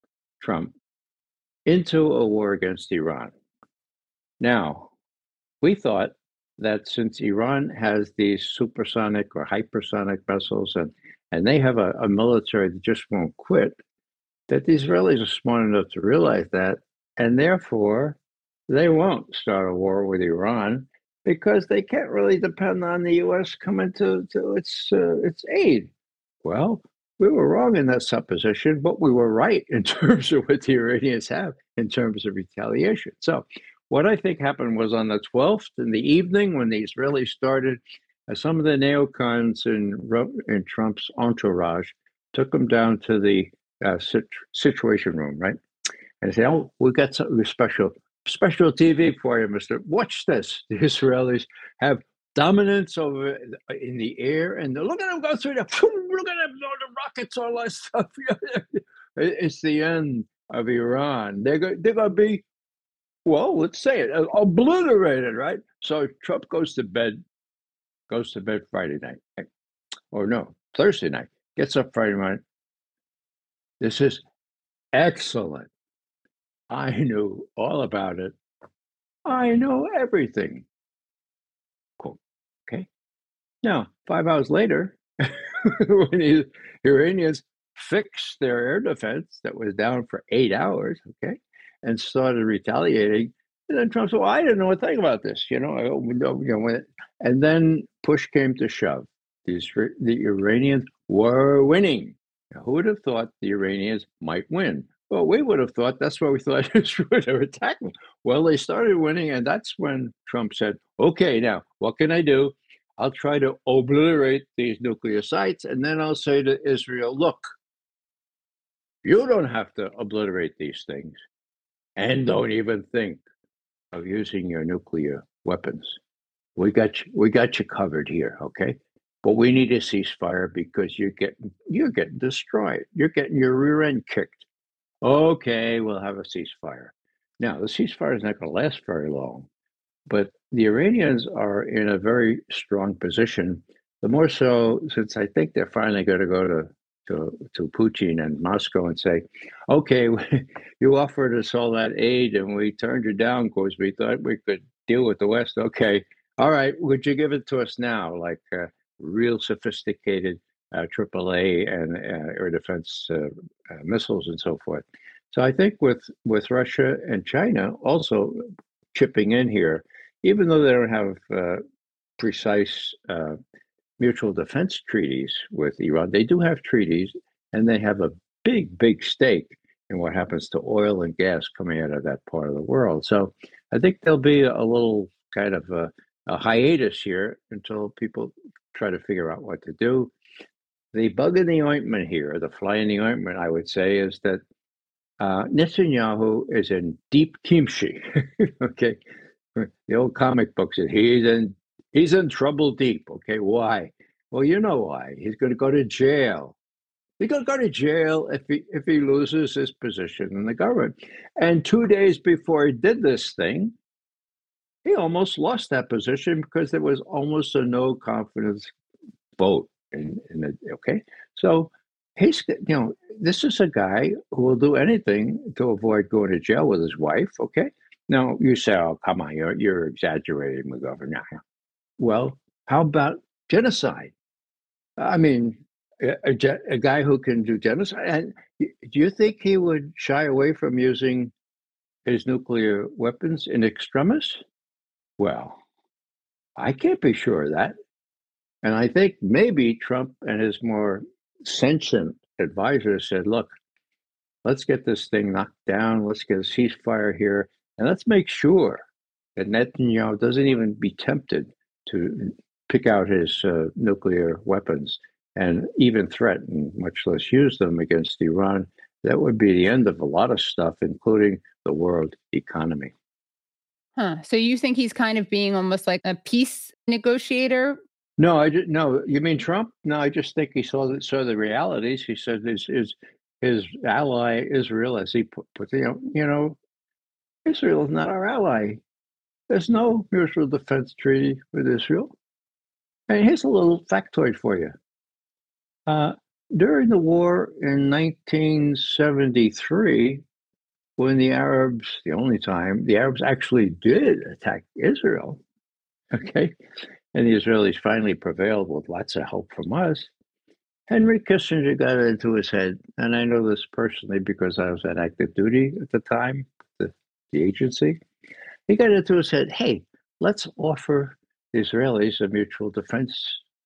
H: Trump into a war against Iran. Now, we thought that since Iran has these supersonic or hypersonic missiles and, and they have a, a military that just won't quit, that the Israelis are smart enough to realize that, and therefore they won't start a war with Iran because they can't really depend on the U S coming to, to its uh, its aid. Well, we were wrong in that supposition, but we were right in terms of what the Iranians have in terms of retaliation. So what I think happened was on the twelfth in the evening when the Israelis started, uh, some of the neocons in, in Trump's entourage took them down to the uh, sit- situation room, right? And said, oh, we got something special, special T V for you, mister. Watch this. The Israelis have dominance over in the air, and look at them go through the, look at them, all the rockets, all that stuff. It's the end of Iran. They're going, they're going to be, well, let's say it, obliterated, right? So Trump goes to bed, goes to bed Friday night, or no, Thursday night, gets up Friday night. This is excellent. I knew all about it. I know everything. Cool. Okay. Now, five hours later, when the Iranians fixed their air defense that was down for eight hours, okay, and started retaliating, and then Trump said, well, I didn't know a thing about this, you know, I opened up, you know, and then push came to shove. These, the Iranians were winning. Now, who would have thought the Iranians might win? Well, we would have thought that's what we thought Israel would attack them. Well, they started winning, and that's when Trump said, okay, now, what can I do? I'll try to obliterate these nuclear sites, and then I'll say to Israel, look, you don't have to obliterate these things, and don't even think of using your nuclear weapons. We got you, we got you covered here, okay? But we need a ceasefire because you're getting you're getting destroyed. You're getting your rear end kicked. Okay, we'll have a ceasefire. Now, the ceasefire is not going to last very long, but the Iranians are in a very strong position, the more so since I think they're finally going to go to, to, to Putin and Moscow and say, okay, you offered us all that aid and we turned you down because we thought we could deal with the West. Okay, all right, would you give it to us now, like uh, real sophisticated Uh, triple A and uh, air defense uh, uh, missiles and so forth. So I think with, with Russia and China also chipping in here, even though they don't have uh, precise uh, mutual defense treaties with Iran, they do have treaties and they have a big, big stake in what happens to oil and gas coming out of that part of the world. So I think there'll be a little kind of a, a hiatus here until people try to figure out what to do. The bug in the ointment here, the fly in the ointment, I would say, is that uh, Netanyahu is in deep kimchi. Okay, the old comic book said he's in he's in trouble deep. Okay, why? Well, you know why. He's going to go to jail. He's going to go to jail if he if he loses his position in the government. And two days before he did this thing, he almost lost that position because there was almost a no confidence vote. In, in the, okay, so he's, you know, this is a guy who will do anything to avoid going to jail with his wife. Okay, now you say, oh, come on, you're you're exaggerating, McGovern. Well, how about genocide? I mean, a, a, a guy who can do genocide. And do you think he would shy away from using his nuclear weapons in extremis? Well, I can't be sure of that. And I think maybe Trump and his more sentient advisors said, look, let's get this thing knocked down. Let's get a ceasefire here. And let's make sure that Netanyahu doesn't even be tempted to pick out his uh, nuclear weapons and even threaten, much less use them against Iran. That would be the end of a lot of stuff, including the world economy.
C: Huh. So you think he's kind of being almost like a peace negotiator?
H: No, I didn't. No, you mean Trump? No, I just think he saw the, saw the realities. He said his his, his ally Israel, as he put, put you know, you know, Israel is not our ally. There's no mutual defense treaty with Israel. And here's a little factoid for you. Uh, during the war in nineteen seventy-three, when the Arabs, the only time, the Arabs actually did attack Israel, okay, and the Israelis finally prevailed with lots of help from us, Henry Kissinger got it into his head, and I know this personally because I was at active duty at the time, the, the agency. He got it into his head, hey, let's offer the Israelis a mutual defense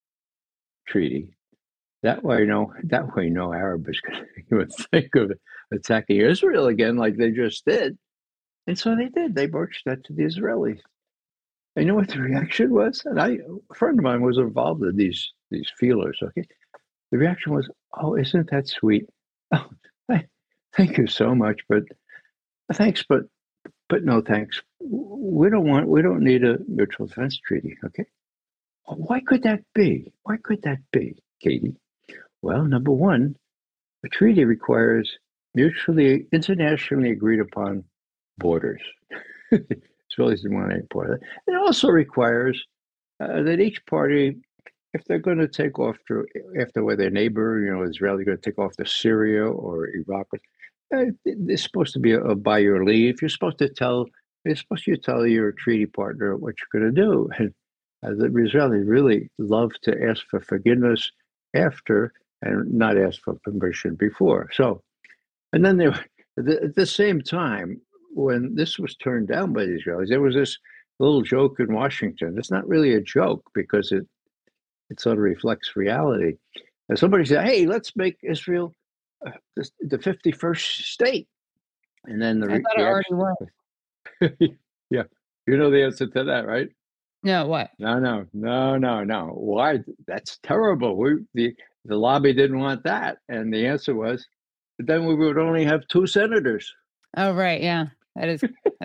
H: treaty. That way, no, that way, no Arab is going to even think of attacking Israel again like they just did. And so they did. They broached that to the Israelis. And you know what the reaction was? And I, a friend of mine was involved in these these feelers. Okay, the reaction was, "Oh, isn't that sweet? Oh, thank you so much, but thanks, but but no thanks. We don't want. We don't need a mutual defense treaty." Okay, why could that be? Why could that be, Katie? Well, number one, a treaty requires mutually, internationally agreed upon borders. Israelis didn't want any part of that. It also requires uh, that each party, if they're going to take off to, after where their neighbor, you know, Israel, going to take off to Syria or Iraq, uh, it's supposed to be a, a by your leave. You're supposed to tell, you're supposed to tell your treaty partner what you're going to do. And uh, the Israelis really love to ask for forgiveness after and not ask for permission before. So, and then there, at the same time, when this was turned down by the Israelis, there was this little joke in Washington. It's not really a joke because it it sort of reflects reality. And somebody said, "Hey, let's make Israel uh, the, the fifty-first state." And then the
C: I thought it already was.
H: Yeah, you know the answer to that, right?
C: No, what?
H: No, no, no, no, no. Why? That's terrible. We the the lobby didn't want that, and the answer was, then we would only have two senators.
C: Oh, right, yeah, that is.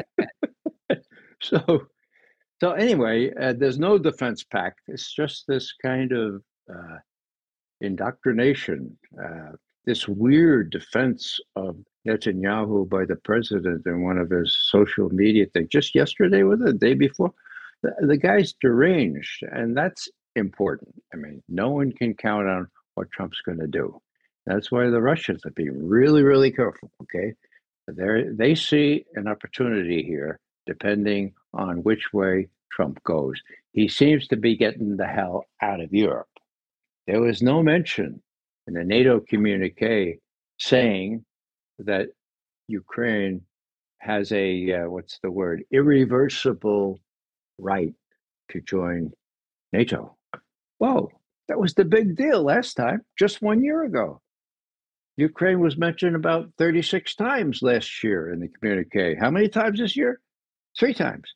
H: so, so anyway, uh, there's no defense pact. It's just this kind of uh, indoctrination, uh, this weird defense of Netanyahu by the president in one of his social media things. Just yesterday, was it the day before? The, the guy's deranged, and that's important. I mean, no one can count on what Trump's going to do. That's why the Russians are being really, really careful, okay? They they see an opportunity here, depending on which way Trump goes. He seems to be getting the hell out of Europe. There was no mention in the NATO communique saying that Ukraine has a, uh, what's the word, irreversible right to join NATO. Whoa, that was the big deal last time, just one year ago. Ukraine was mentioned about thirty-six times last year in the communique. How many times this year? Three times.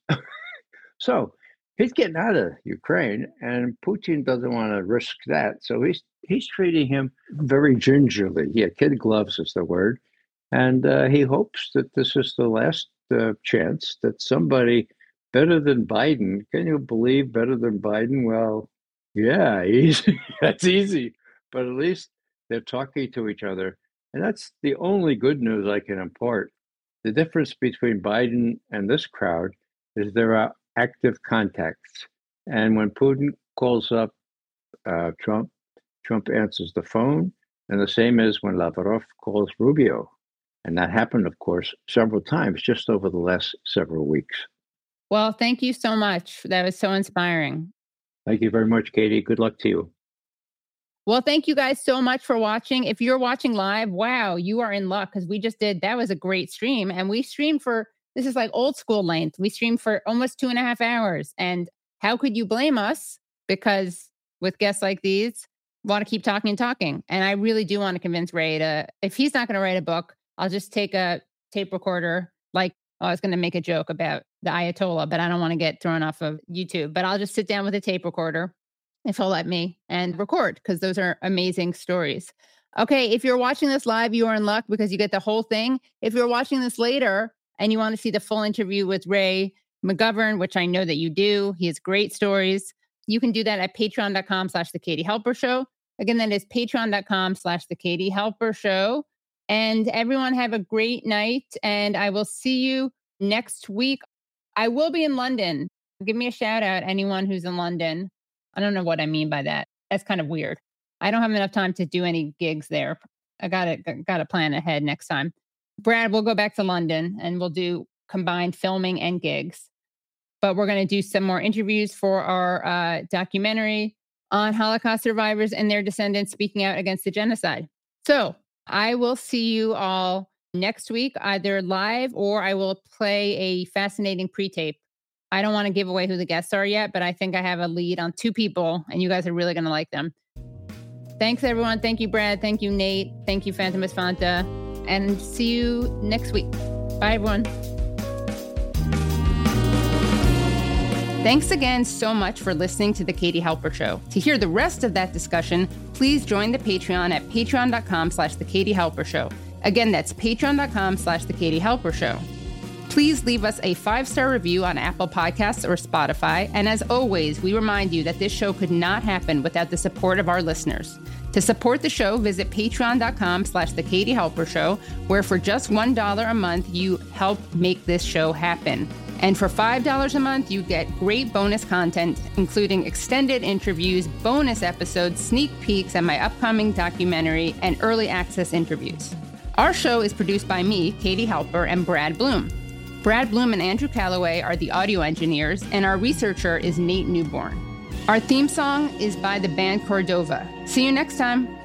H: So he's getting out of Ukraine, and Putin doesn't want to risk that. So he's he's treating him very gingerly. Yeah, kid gloves is the word. And uh, he hopes that this is the last uh, chance that somebody better than Biden, can you believe better than Biden? Well, yeah, easy. That's easy. But at least they're talking to each other. And that's the only good news I can impart. The difference between Biden and this crowd is there are active contacts. And when Putin calls up uh, Trump, Trump answers the phone. And the same as when Lavrov calls Rubio. And that happened, of course, several times just over the last several weeks.
C: Well, thank you so much. That was so inspiring.
H: Thank you very much, Katie. Good luck to you.
C: Well, thank you guys so much for watching. If you're watching live, wow, you are in luck because we just did, that was a great stream. And we streamed for, this is like old school length. We streamed for almost two and a half hours. And how could you blame us? Because with guests like these, want to keep talking and talking. And I really do want to convince Ray to, if he's not going to write a book, I'll just take a tape recorder. Like, oh, I was going to make a joke about the Ayatollah, but I don't want to get thrown off of YouTube. But I'll just sit down with a tape recorder, if he'll let me, and record, because those are amazing stories. Okay, if you're watching this live, you are in luck because you get the whole thing. If you're watching this later and you want to see the full interview with Ray McGovern, which I know that you do, he has great stories, you can do that at patreon.com slash the Katie Halper Show. Again, that is patreon.com slash the Katie Halper Show. And everyone have a great night. And I will see you next week. I will be in London. Give me a shout out, anyone who's in London. I don't know what I mean by that. That's kind of weird. I don't have enough time to do any gigs there. I got to got to plan ahead next time. Brad, we'll go back to London and we'll do combined filming and gigs. But we're going to do some more interviews for our uh, documentary on Holocaust survivors and their descendants speaking out against the genocide. So I will see you all next week, either live or I will play a fascinating pre-tape. I don't want to give away who the guests are yet, but I think I have a lead on two people and you guys are really going to like them. Thanks, everyone. Thank you, Brad. Thank you, Nate. Thank you, Phantom Esfanta. And see you next week. Bye, everyone. Thanks again so much for listening to The Katie Halper Show. To hear the rest of that discussion, please join the Patreon at patreon.com slash The Katie Halper Show. Again, that's patreon.com slash The Katie Halper Show. Please leave us a five-star review on Apple Podcasts or Spotify. And as always, we remind you that this show could not happen without the support of our listeners. To support the show, visit patreon.com slash The Katie Halper Show, where for just one dollar a month, you help make this show happen. And for five dollars a month, you get great bonus content, including extended interviews, bonus episodes, sneak peeks at my upcoming documentary, and early access interviews. Our show is produced by me, Katie Halper, and Brad Bloom. Brad Bloom and Andrew Calloway are the audio engineers, and our researcher is Nate Newborn. Our theme song is by the band Cordova. See you next time.